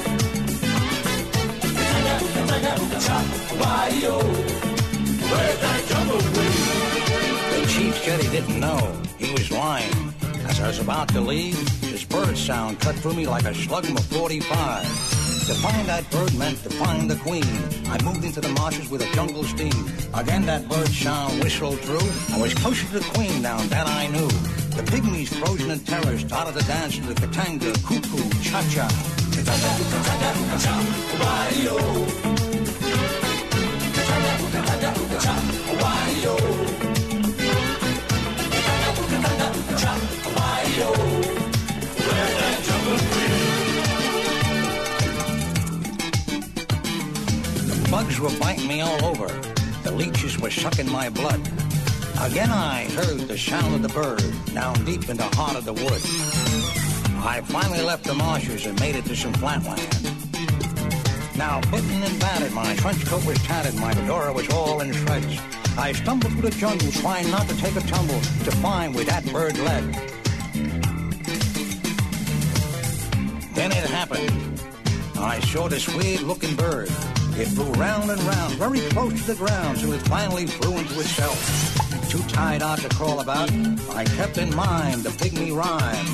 Katanga, Katanga, chop, why you? Where's that jungle queen? The chief said he didn't know. He was lying. As I was about to leave, this bird sound cut through me like a slug from a forty-five. To find that bird meant to find the queen. I moved into the marshes with a jungle steam. Again that bird sound whistled through. I was closer to the queen now, that I knew. The pygmies, frozen in terror, started to dance to the katanga, cuckoo, cha-cha. Katanga, katanga, cha, why-yo. Katanga, katanga, cha, why-yo. Katanga, katanga, cha, why-yo. were biting me all over. The leeches were sucking my blood. Again I heard the sound of the bird down deep in the heart of the wood. I finally left the marshes and made it to some flat land. Now, buttoned and battered, my trench coat was tattered, my fedora was all in shreds. I stumbled through the jungle, trying not to take a tumble, to find where that bird led. Then it happened. I saw this weird-looking bird. It flew round and round, very close to the ground, till it finally flew into itself. Too tired out to crawl about, I kept in mind the pygmy rhyme.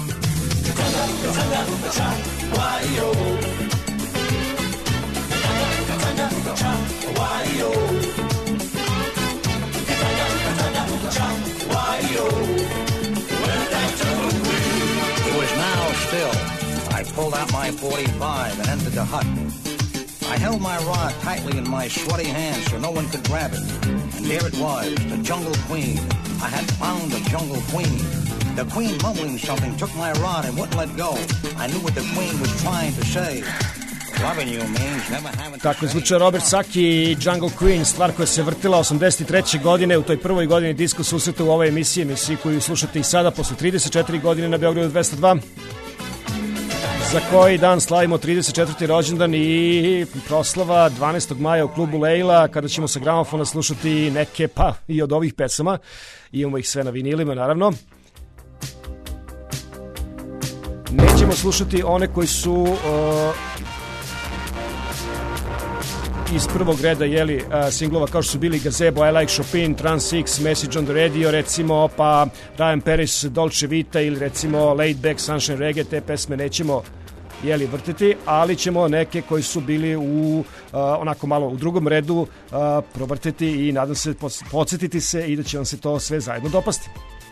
It was now still. I pulled out my forty-five and entered the hut. I held my rod tightly in my sweaty hand so no one could grab it. And there it was, the Jungle Queen. I had found the Jungle Queen. The Queen, mumbling something, took my rod and wouldn't let go. I knew what the Queen was trying to say. Loving you means never having to Tako say. zvučao Robert Saki i Jungle Queen, stvar koja se vrtila osamdeset treće godine u toj prvoj godini disko susreta u ovoj emisiji, emisiji koju slušate i sada posle trideset četiri godine na Beogradu dvesta dva. Za koji dan slavimo trideset četvrti rođendan i proslava dvanaestog maja u klubu Lejla, kada ćemo sa gramofona slušati neke, pa i od ovih pesama. Imamo ih sve na vinilima, naravno. Nećemo slušati one koji su uh, iz prvog reda, jeli, uh, singlova, kao što su bili Gazebo, I Like Chopin, Trans X, Message on the Radio, recimo, pa Ryan Paris, Dolce Vita ili recimo Laid Back, Sunshine Reggae. Te pesme nećemo, jeli, vrtiti, ali ćemo neke koji su bili u uh, onako malo u drugom redu uh, provrtiti i nadam se podsjetiti se i da će vam se to sve zajedno dopasti.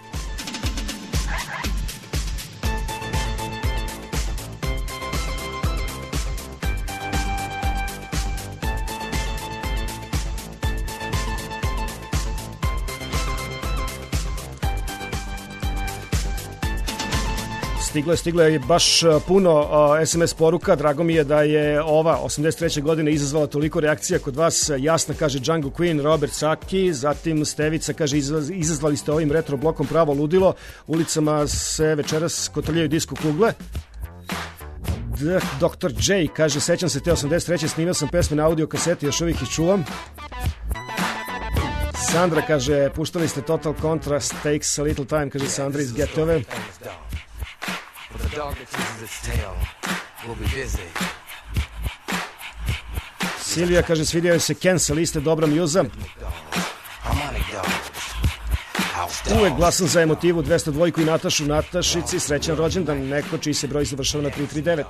Stiglo je, stiglo je baš puno uh, es em es poruka. Drago mi je da je ova osamdeset treće godine izazvala toliko reakcija kod vas. Jasna kaže Jungle Queen, Robert Saki, zatim Stevica kaže izazvali ste ovim retro blokom pravo ludilo. Ulicama se večeras kotrljaju disko kugle. D- doktor J kaže sećam se te osamdeset treće snimao sam pesme na audio kaseti, još uvijek ih čuvam. Sandra kaže puštali ste Total Contrast, Takes a Little Time, kaže Sandra iz Getove. The dog that chases its tail will be busy. Silvija kaže svidjaju se Cancel liste, dobra mjuza. Uvek glasam za emotivu dvesta dva i Natašu Natašici, srećan rođendan, neko čiji se broj završava na tri tri devet.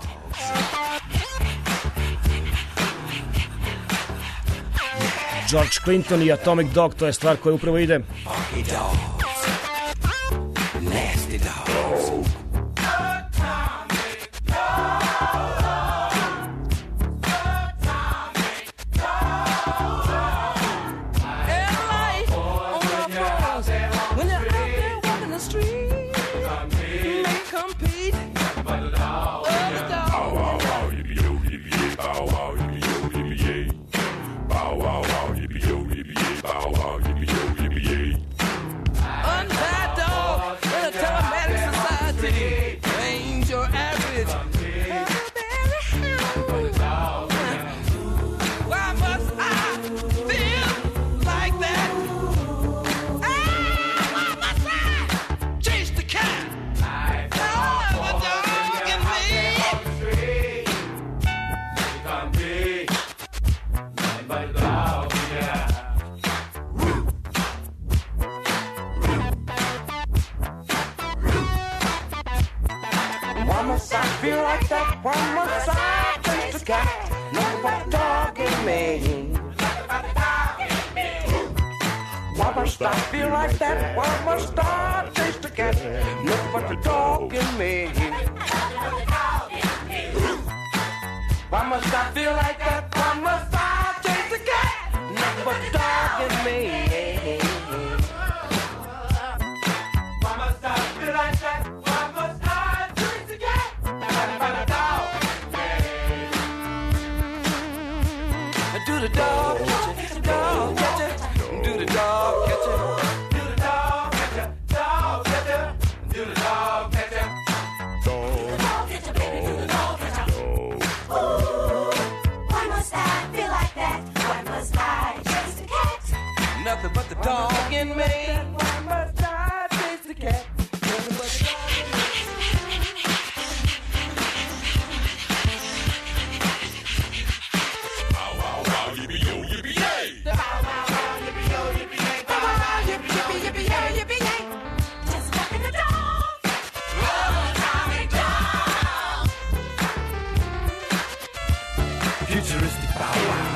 George Clinton i Atomic Dog, to je stvar koja upravo ide. Nasty dogs. Do the dog dog in me. Why must I chase the cat? Nothing but the dog in me. Bow wow wow, yippee yo, yippee yay. Bow wow wow, yippee yo, yippee yay. Bow wow wow, yippee yippee yippee yay, yippee yay. Just walking the dog. Oh, Tommy dog. Futuristic bow wow.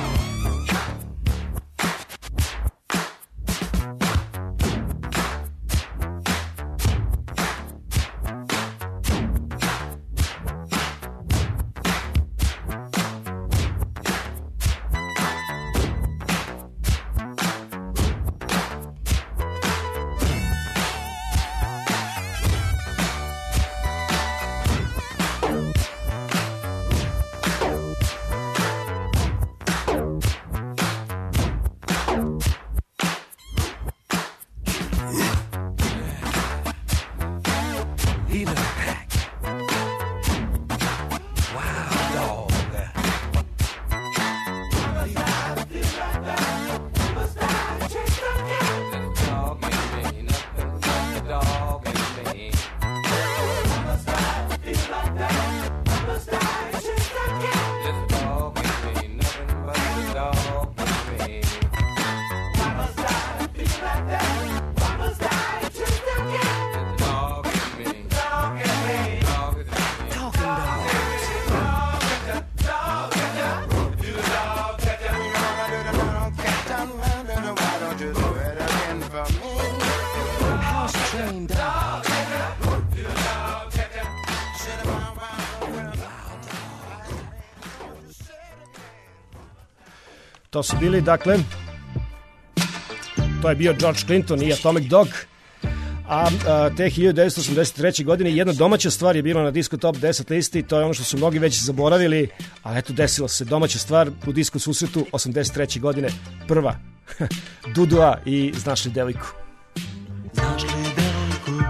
To su bili, dakle, to je bio George Clinton i Atomic Dog, a, a te hiljadu devetsto osamdeset treće. godine jedna domaća stvar je bila na Disco Top deset listi, to je ono što su mnogi već zaboravili, ali eto, desilo se, domaća stvar u Disco susretu osamdeset treće. godine, prva, Dudua i Znaš li devojku? Znaš li devojku,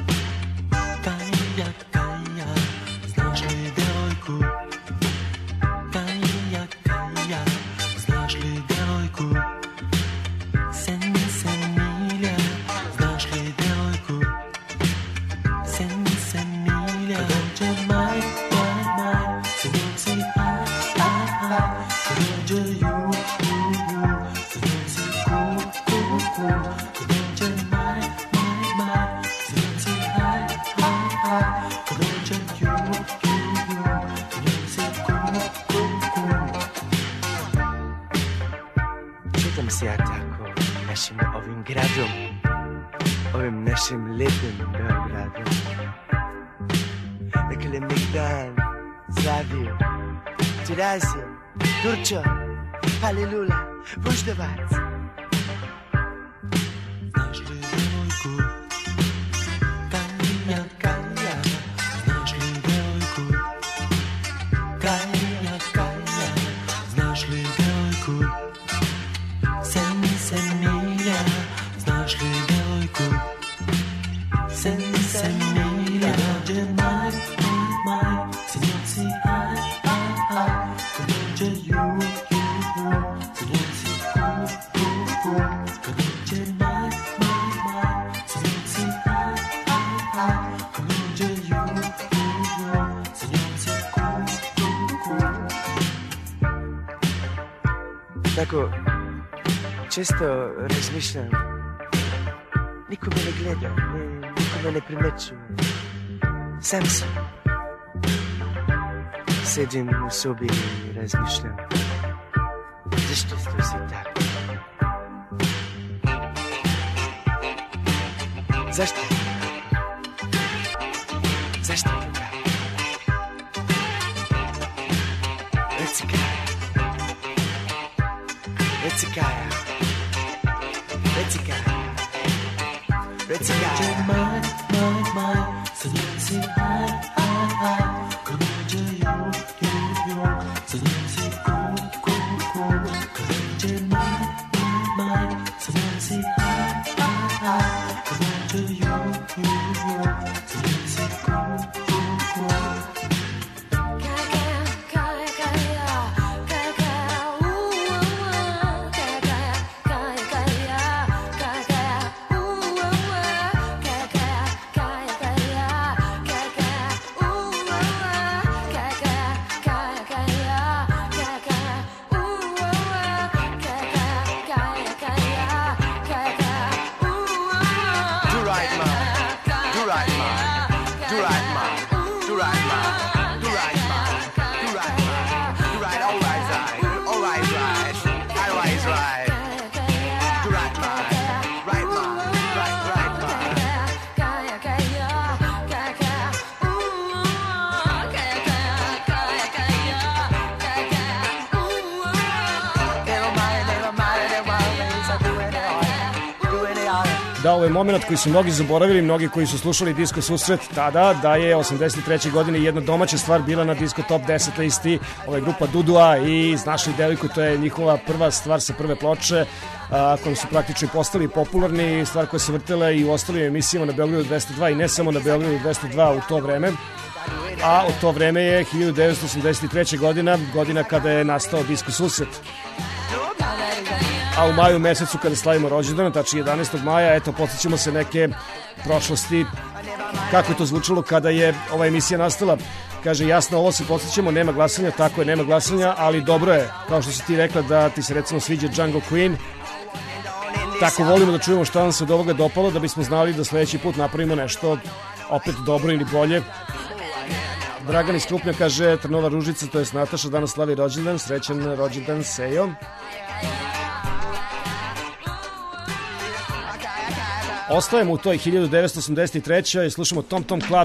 Kaja, Kaja, znaš li devojku, Kaja, Kaja, znaš li devojku, Sen, Senilja, znaš li devojku, Sen, Senilja, kad dođe maj, maj, maj, senjci, aj, aj, aj, kad dođe ju, ju, ju, senjci, ku, ku, ku, kad dođe maj, maj, maj, senjci, aj, aj, aj, kad dođe ju, ju, ju, senjci, ku, ku, ku. Čutam se ja tako našim ovim gradom, ovim našim lijepim Beogradom. Dakle mi dan Zavio, Tirazio, Turčo, Halilula, Voždovac. Znaš li devojku, Kaja, Kaja, znaš li devojku, Kaja, Kaja, znaš li devojku, Sen, Senilja, znaš li devojku, Sen, Senilja, dođe maj, maj, maj, senjoci, aj, aj, aj, kad dođe ju, ju, ju, senjoci, ku, ku, ku, kad dođe maj, maj, maj, senjoci, aj, aj, aj, kad dođe ju, ju, ju, senjoci, ku, ku, ku. Tako, često razmišljam, niko me ne gleda, ne, niko me ne primećuje. Sam sam. Sedim u sobi i razmišljam, zašto to si tako? Zašto? Zašto je to tako? Reci Kaja. Reci Kaja. Reci Kaja. Reci Kaja. Maj, maj, maj, senjci, aj, aj, aj, kad dođe ju, ju, ju, senjci, ku, ku, ku, kad dođe maj, maj, maj, senjci, aj, aj, aj, kad dođe ju, ju, ju, senjci, ku, ku, ku. Kaya, kaya, da ovaj moment koji su mnogi zaboravili, mnogi koji su slušali Disko susret tada, da je osamdeset treće godine jedna domaća stvar bila na Disko Top deset listi, ovaj grupa Dudua i Znaš li devojku, to je njihova prva stvar sa prve ploče, a, kojom su praktično postali popularni, stvar koja se vrtela i u ostalim emisijama na Beogradu dvesta dva i ne samo na Beogradu dvesta dva u to vreme. A u to vreme je hiljadu devetsto osamdeset treća godina, godina kada je nastao Disko susret. A u maju mesecu kada slavimo rođendan, tačnije jedanaestog maja, eto, podsjećamo se neke prošlosti, kako je to zvučalo kada je ova emisija nastala. Kaže, jasno, ovo se podsjećamo, nema glasanja, tako je, nema glasanja, ali dobro je, kao što si ti rekla da ti se recimo sviđa Jungle Queen, tako volimo da čujemo šta nam se od ovoga dopalo, da bismo znali da sledeći put napravimo nešto opet dobro ili bolje. Dragan iz Krupnja kaže, Trnova Ružica, to je Nataša, danas slavi rođendan, srećan rođendan, Sejo. Ostajemo u toj hiljadu devetsto osamdeset trećoj i slušamo Tom Tom Club.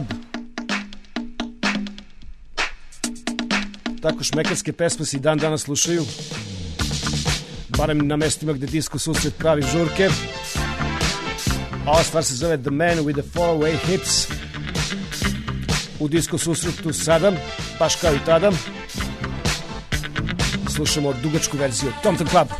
Tako šmekarske pesme se i dan danas slušaju, barem na mestima gde Disko susret pravi žurke. Ova stvar se zove The Man with the Four Way Hips. U Disko susretu sada, baš kao i tada, slušamo dugačku verziju Tom Tom Club.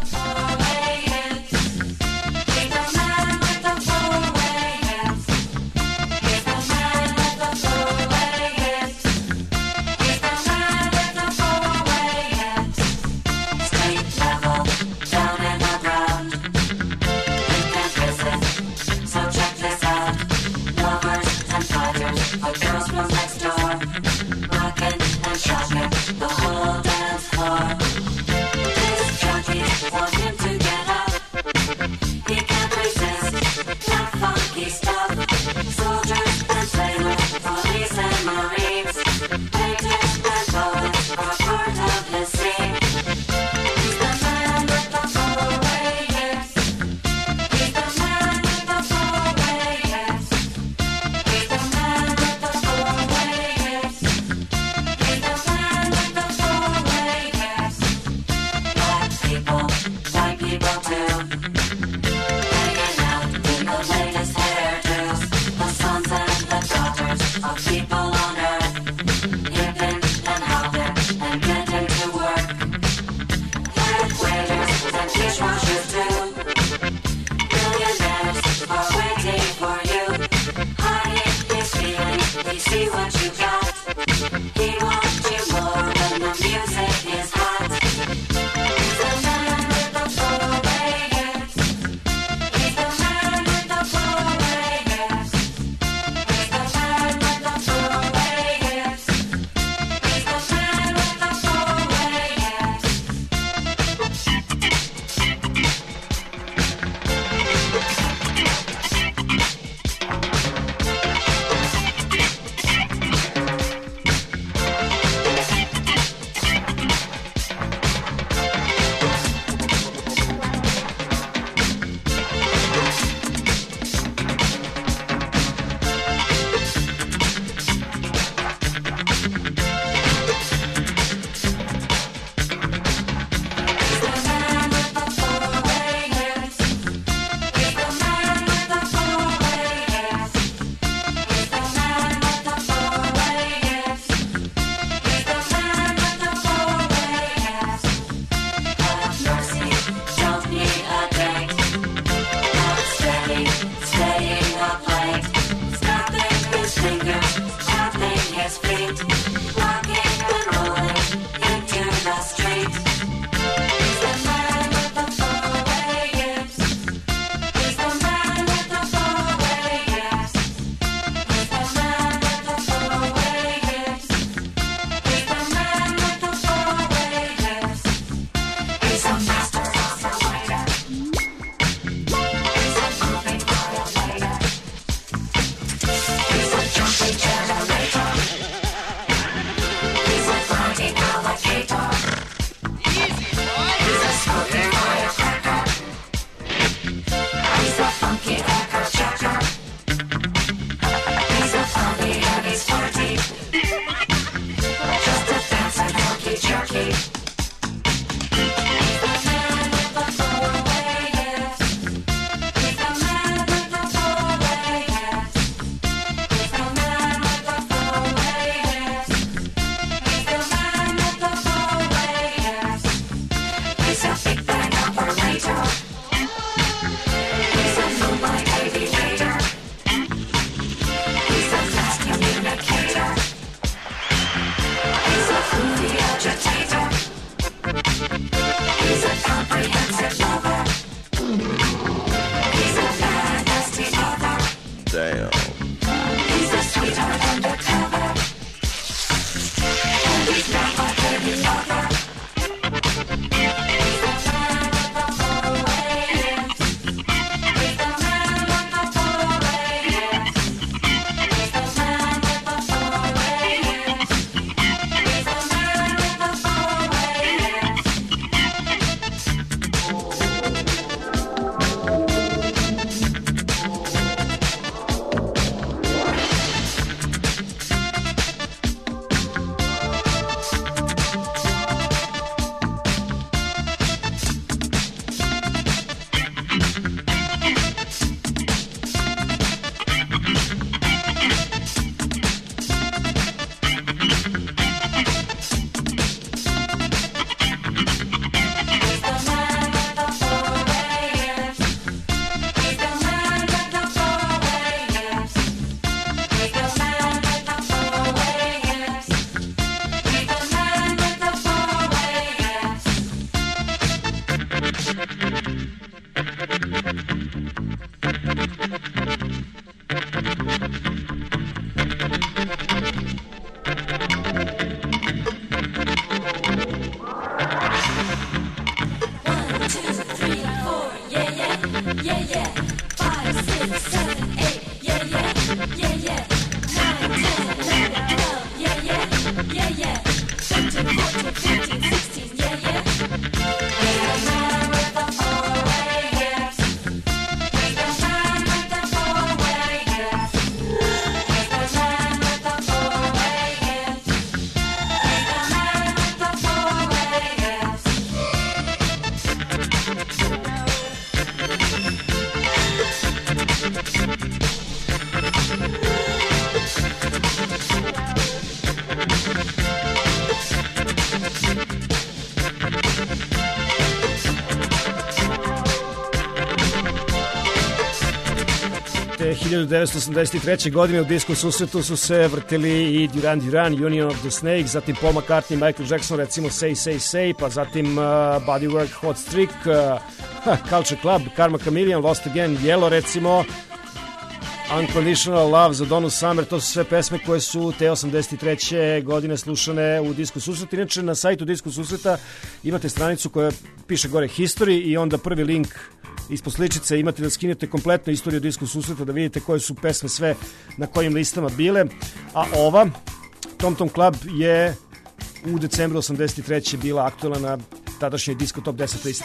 hiljadu devetsto osamdeset treće. godine u disku susretu su se vrtili i Duran Duran, Union of the Snakes, zatim Paul McCartney, Michael Jackson, recimo Say Say Say, pa zatim uh, Bodywork, Hot Streak, uh, Culture Club, Karma Chameleon, Lost Again, Yellow recimo, Unconditional Love za Donu Summer. To su sve pesme koje su te osamdeset treće. godine slušane u disku susreta. Inače na sajtu disku susreta imate stranicu koja piše gore History i onda prvi link ispod sličice imate da skinete kompletnu istoriju disku susreta, da vidite koje su pesme sve na kojim listama bile. A ova Tom Tom Club je u decembru osamdeset treće. bila aktualna na tadašnjoj Disco Top deset listi.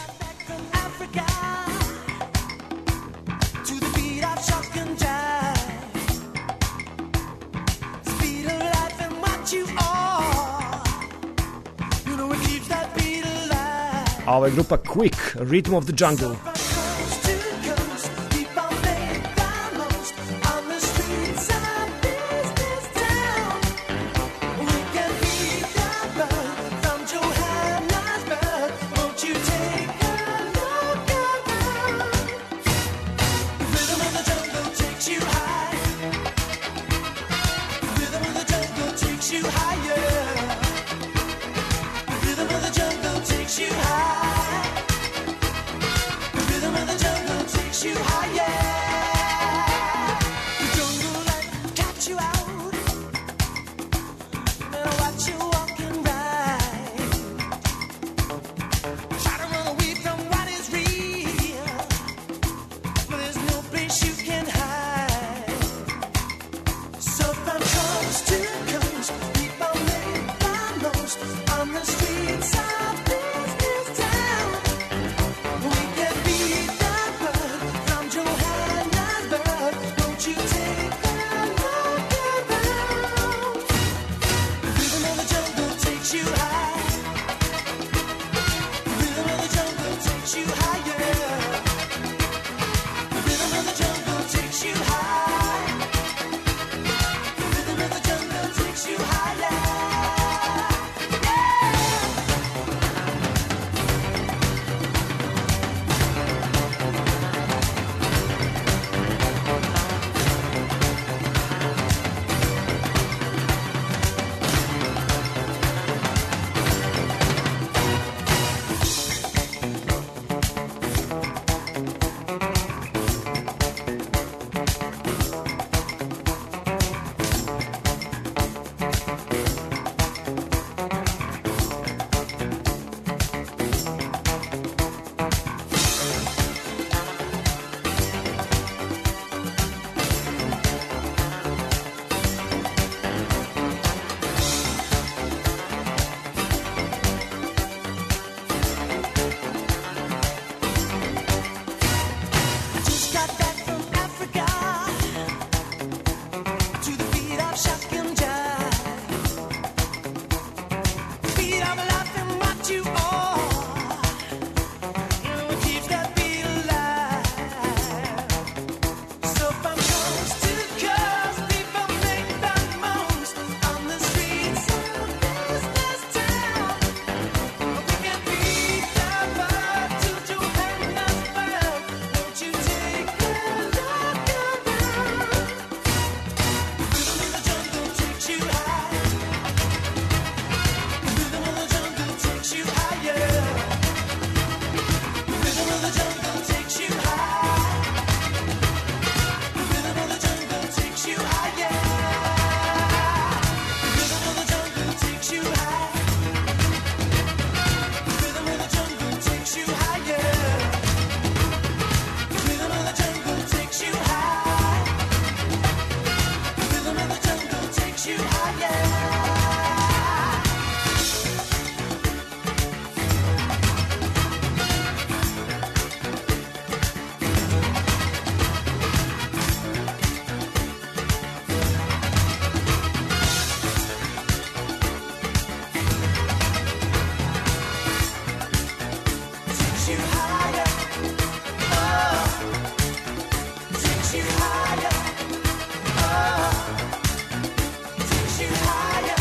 A ovo je grupa Quick, Rhythm of the Jungle. Takes you higher.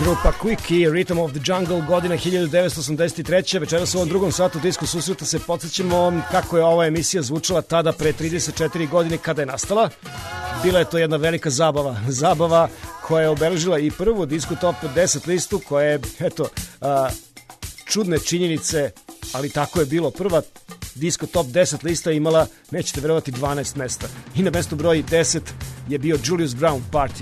grupa Quickie, Rhythm of the Jungle, godina hiljadu devetsto osamdeset treće. Večeras u ovom drugom satu Disko susreta se podsjećamo kako je ova emisija zvučala tada pre trideset četiri godine kada je nastala. Bila je to jedna velika zabava, zabava koja je obeležila i prvu Disko Top deset listu, koja je, eto, a, čudne činjenice, ali tako je bilo. Prva Disko Top deset lista imala, nećete verovati, dvanaest mesta. I na mestu broj deset je bio Julius Brown, Party.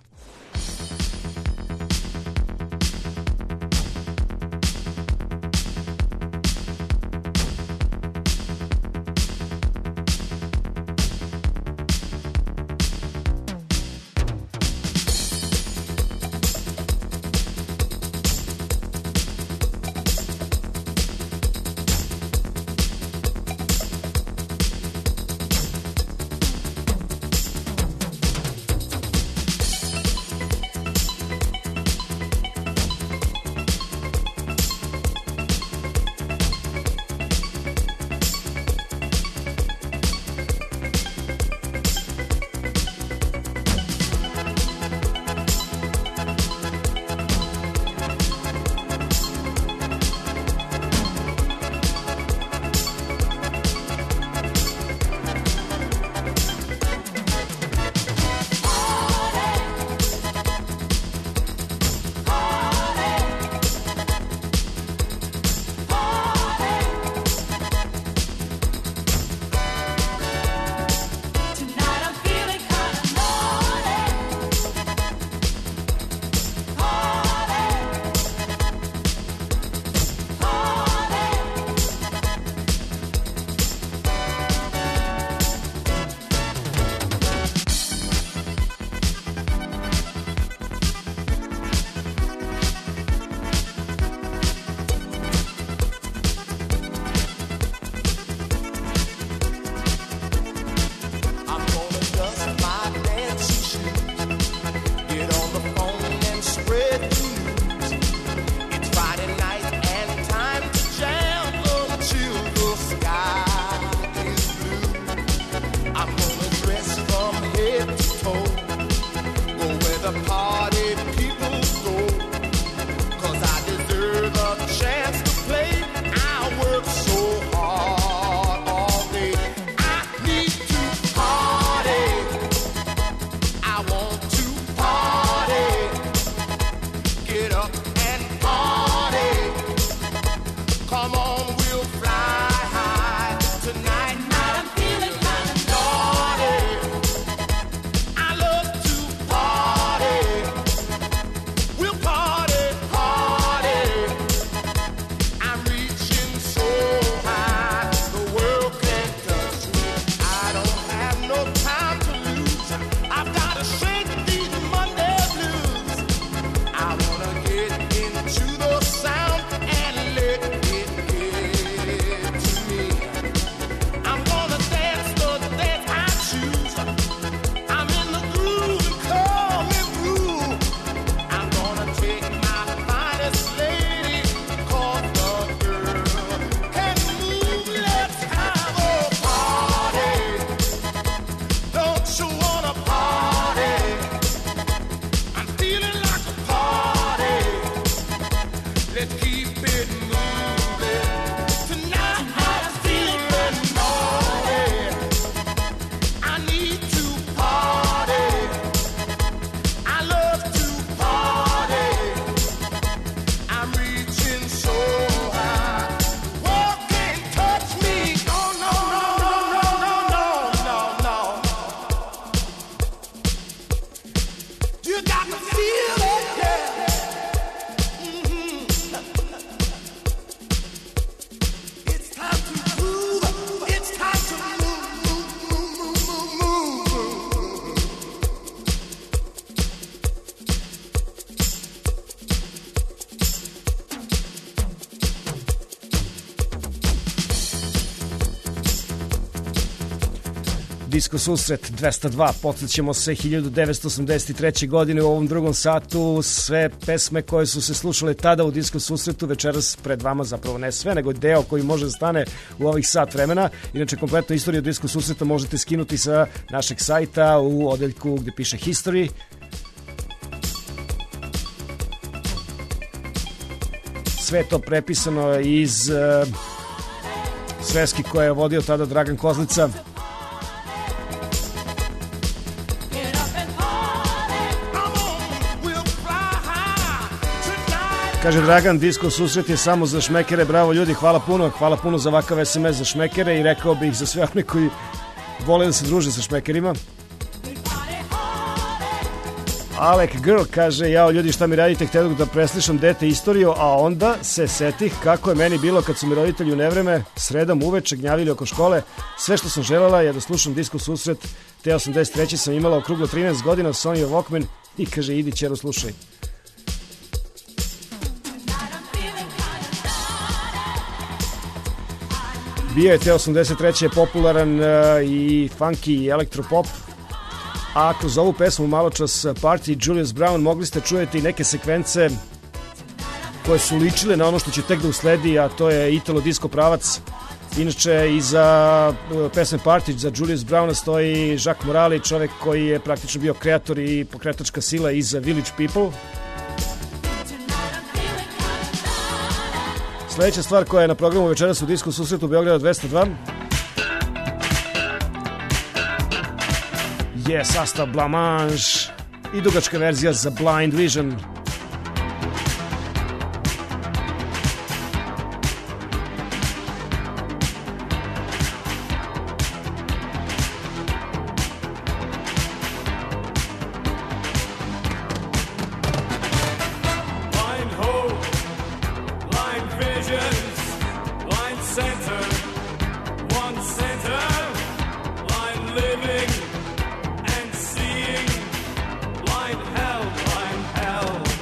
Disko susret dvesta dva, podsjećamo se hiljadu devetsto osamdeset treće. godine u ovom drugom satu. Sve pesme koje su se slušale tada u Disko susretu večeras pred vama, zapravo ne sve, nego deo koji može da stane u ovih sat vremena. Inače, kompletnu istoriju Disko susreta možete skinuti sa našeg sajta u odeljku gde piše History. sve to prepisano iz uh, sveski koje je vodio tada Dragan Kozlica. Kaže Dragan, disko susret je samo za šmekere, bravo ljudi, hvala puno, hvala puno za ovakav es em es za šmekere i rekao bih za sve one koji vole da se druže sa šmekerima. Alec Girl kaže, jao ljudi šta mi radite, htjedu da preslišam dete istoriju, a onda se setih kako je meni bilo kad su mi roditelji u nevreme sredom uveče gnjavili oko škole. Sve što sam želela je da slušam disko susret, te osamdeset treće sam imala okruglo trinaest godina, Sony Walkman i kaže idi ćero slušaj. Bio je te osamdeset treće popularan uh, i funky i elektropop, a kroz ovu pesmu maločas Party Julius Brown mogli ste čujeti neke sekvence koje su ličile na ono što će tek da usledi, a to je Italo disco pravac. Inače, iza uh, pesme Party za Julius Browna stoji Jacques Morali, čovjek koji je praktično bio kreator i pokretačka sila iza Village People. Sljedeća stvar koja je na programu večeras u disku susretu Beograda dvesta dva je sastav Blancmange i dugačka verzija za Blind Vision. Blind hell, blind hell.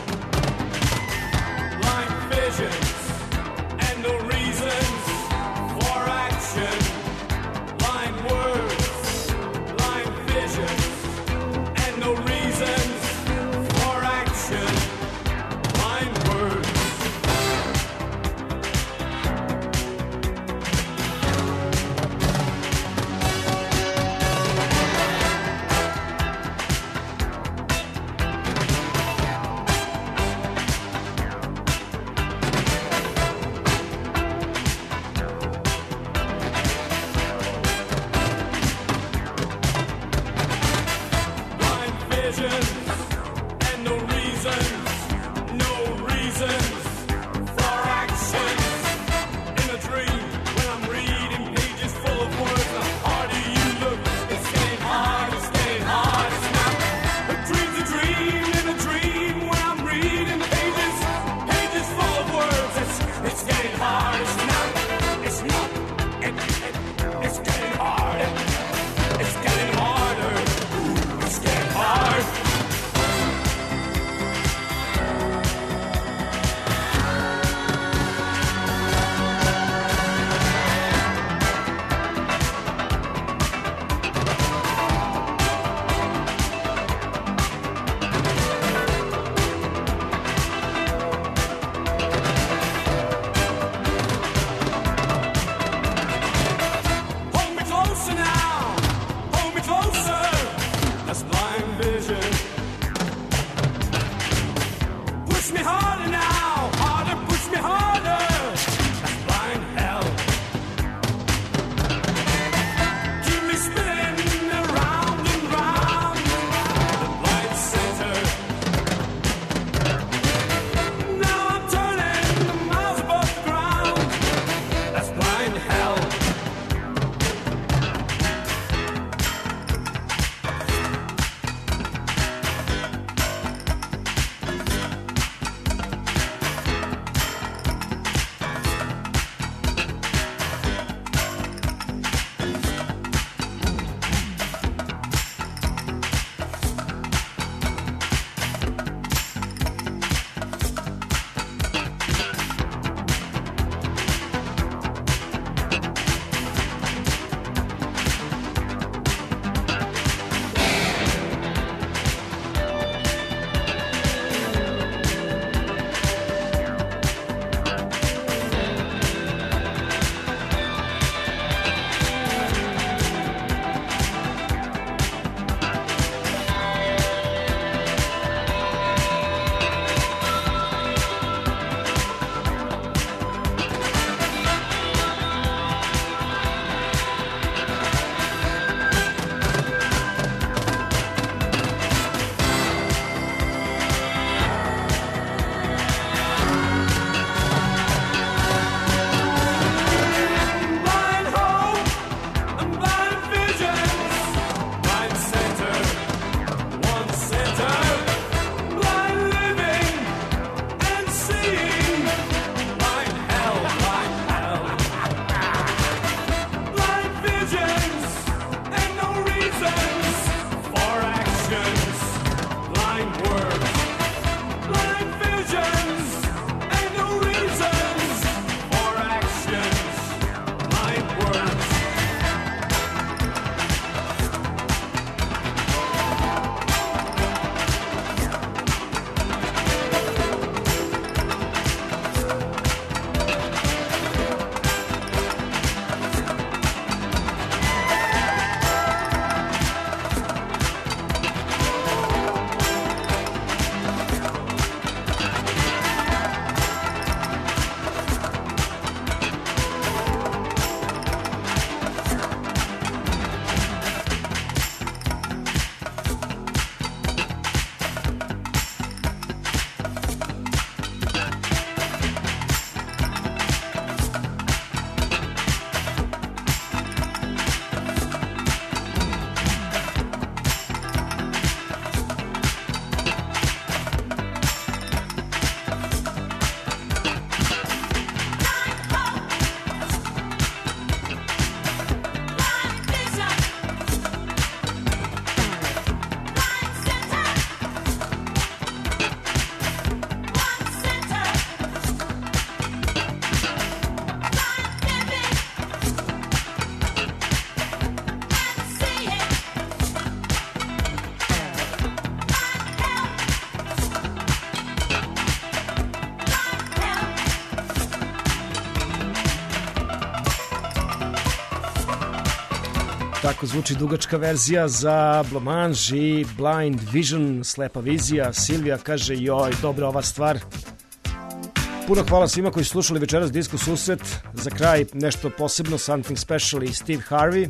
Tako zvuči dugačka verzija za Blancmange i Blind Vision, slepa vizija. Silvija kaže, joj, dobra ova stvar. Puno hvala svima koji su slušali večeras Disko susret. Za kraj nešto posebno, Something Special i Steve Harvey.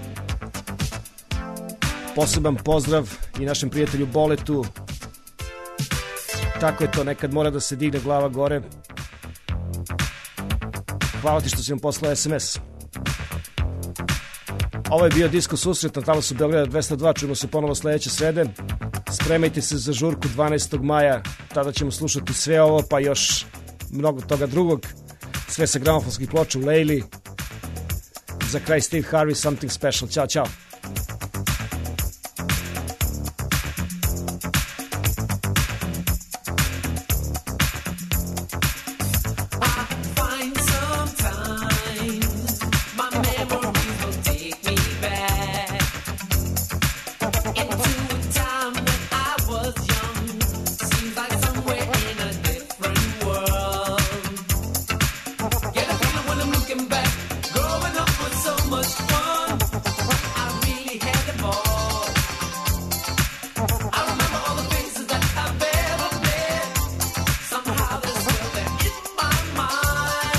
Poseban pozdrav i našem prijatelju Boletu. Tako je to, nekad mora da se digne glava gore. Hvala ti što si vam poslao es em es. Ovo je bio Disko susret na talasu Beograda dvesta dva. Čujemo se ponovo sledeće srede. Spremajte se za žurku dvanaestog maja. Tada ćemo slušati sve ovo, pa još mnogo toga drugog. Sve sa gramofonskih ploča u Lejli. Za kraj Steve Harvey, Something Special. Ćao, čao.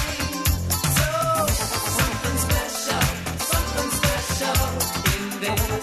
There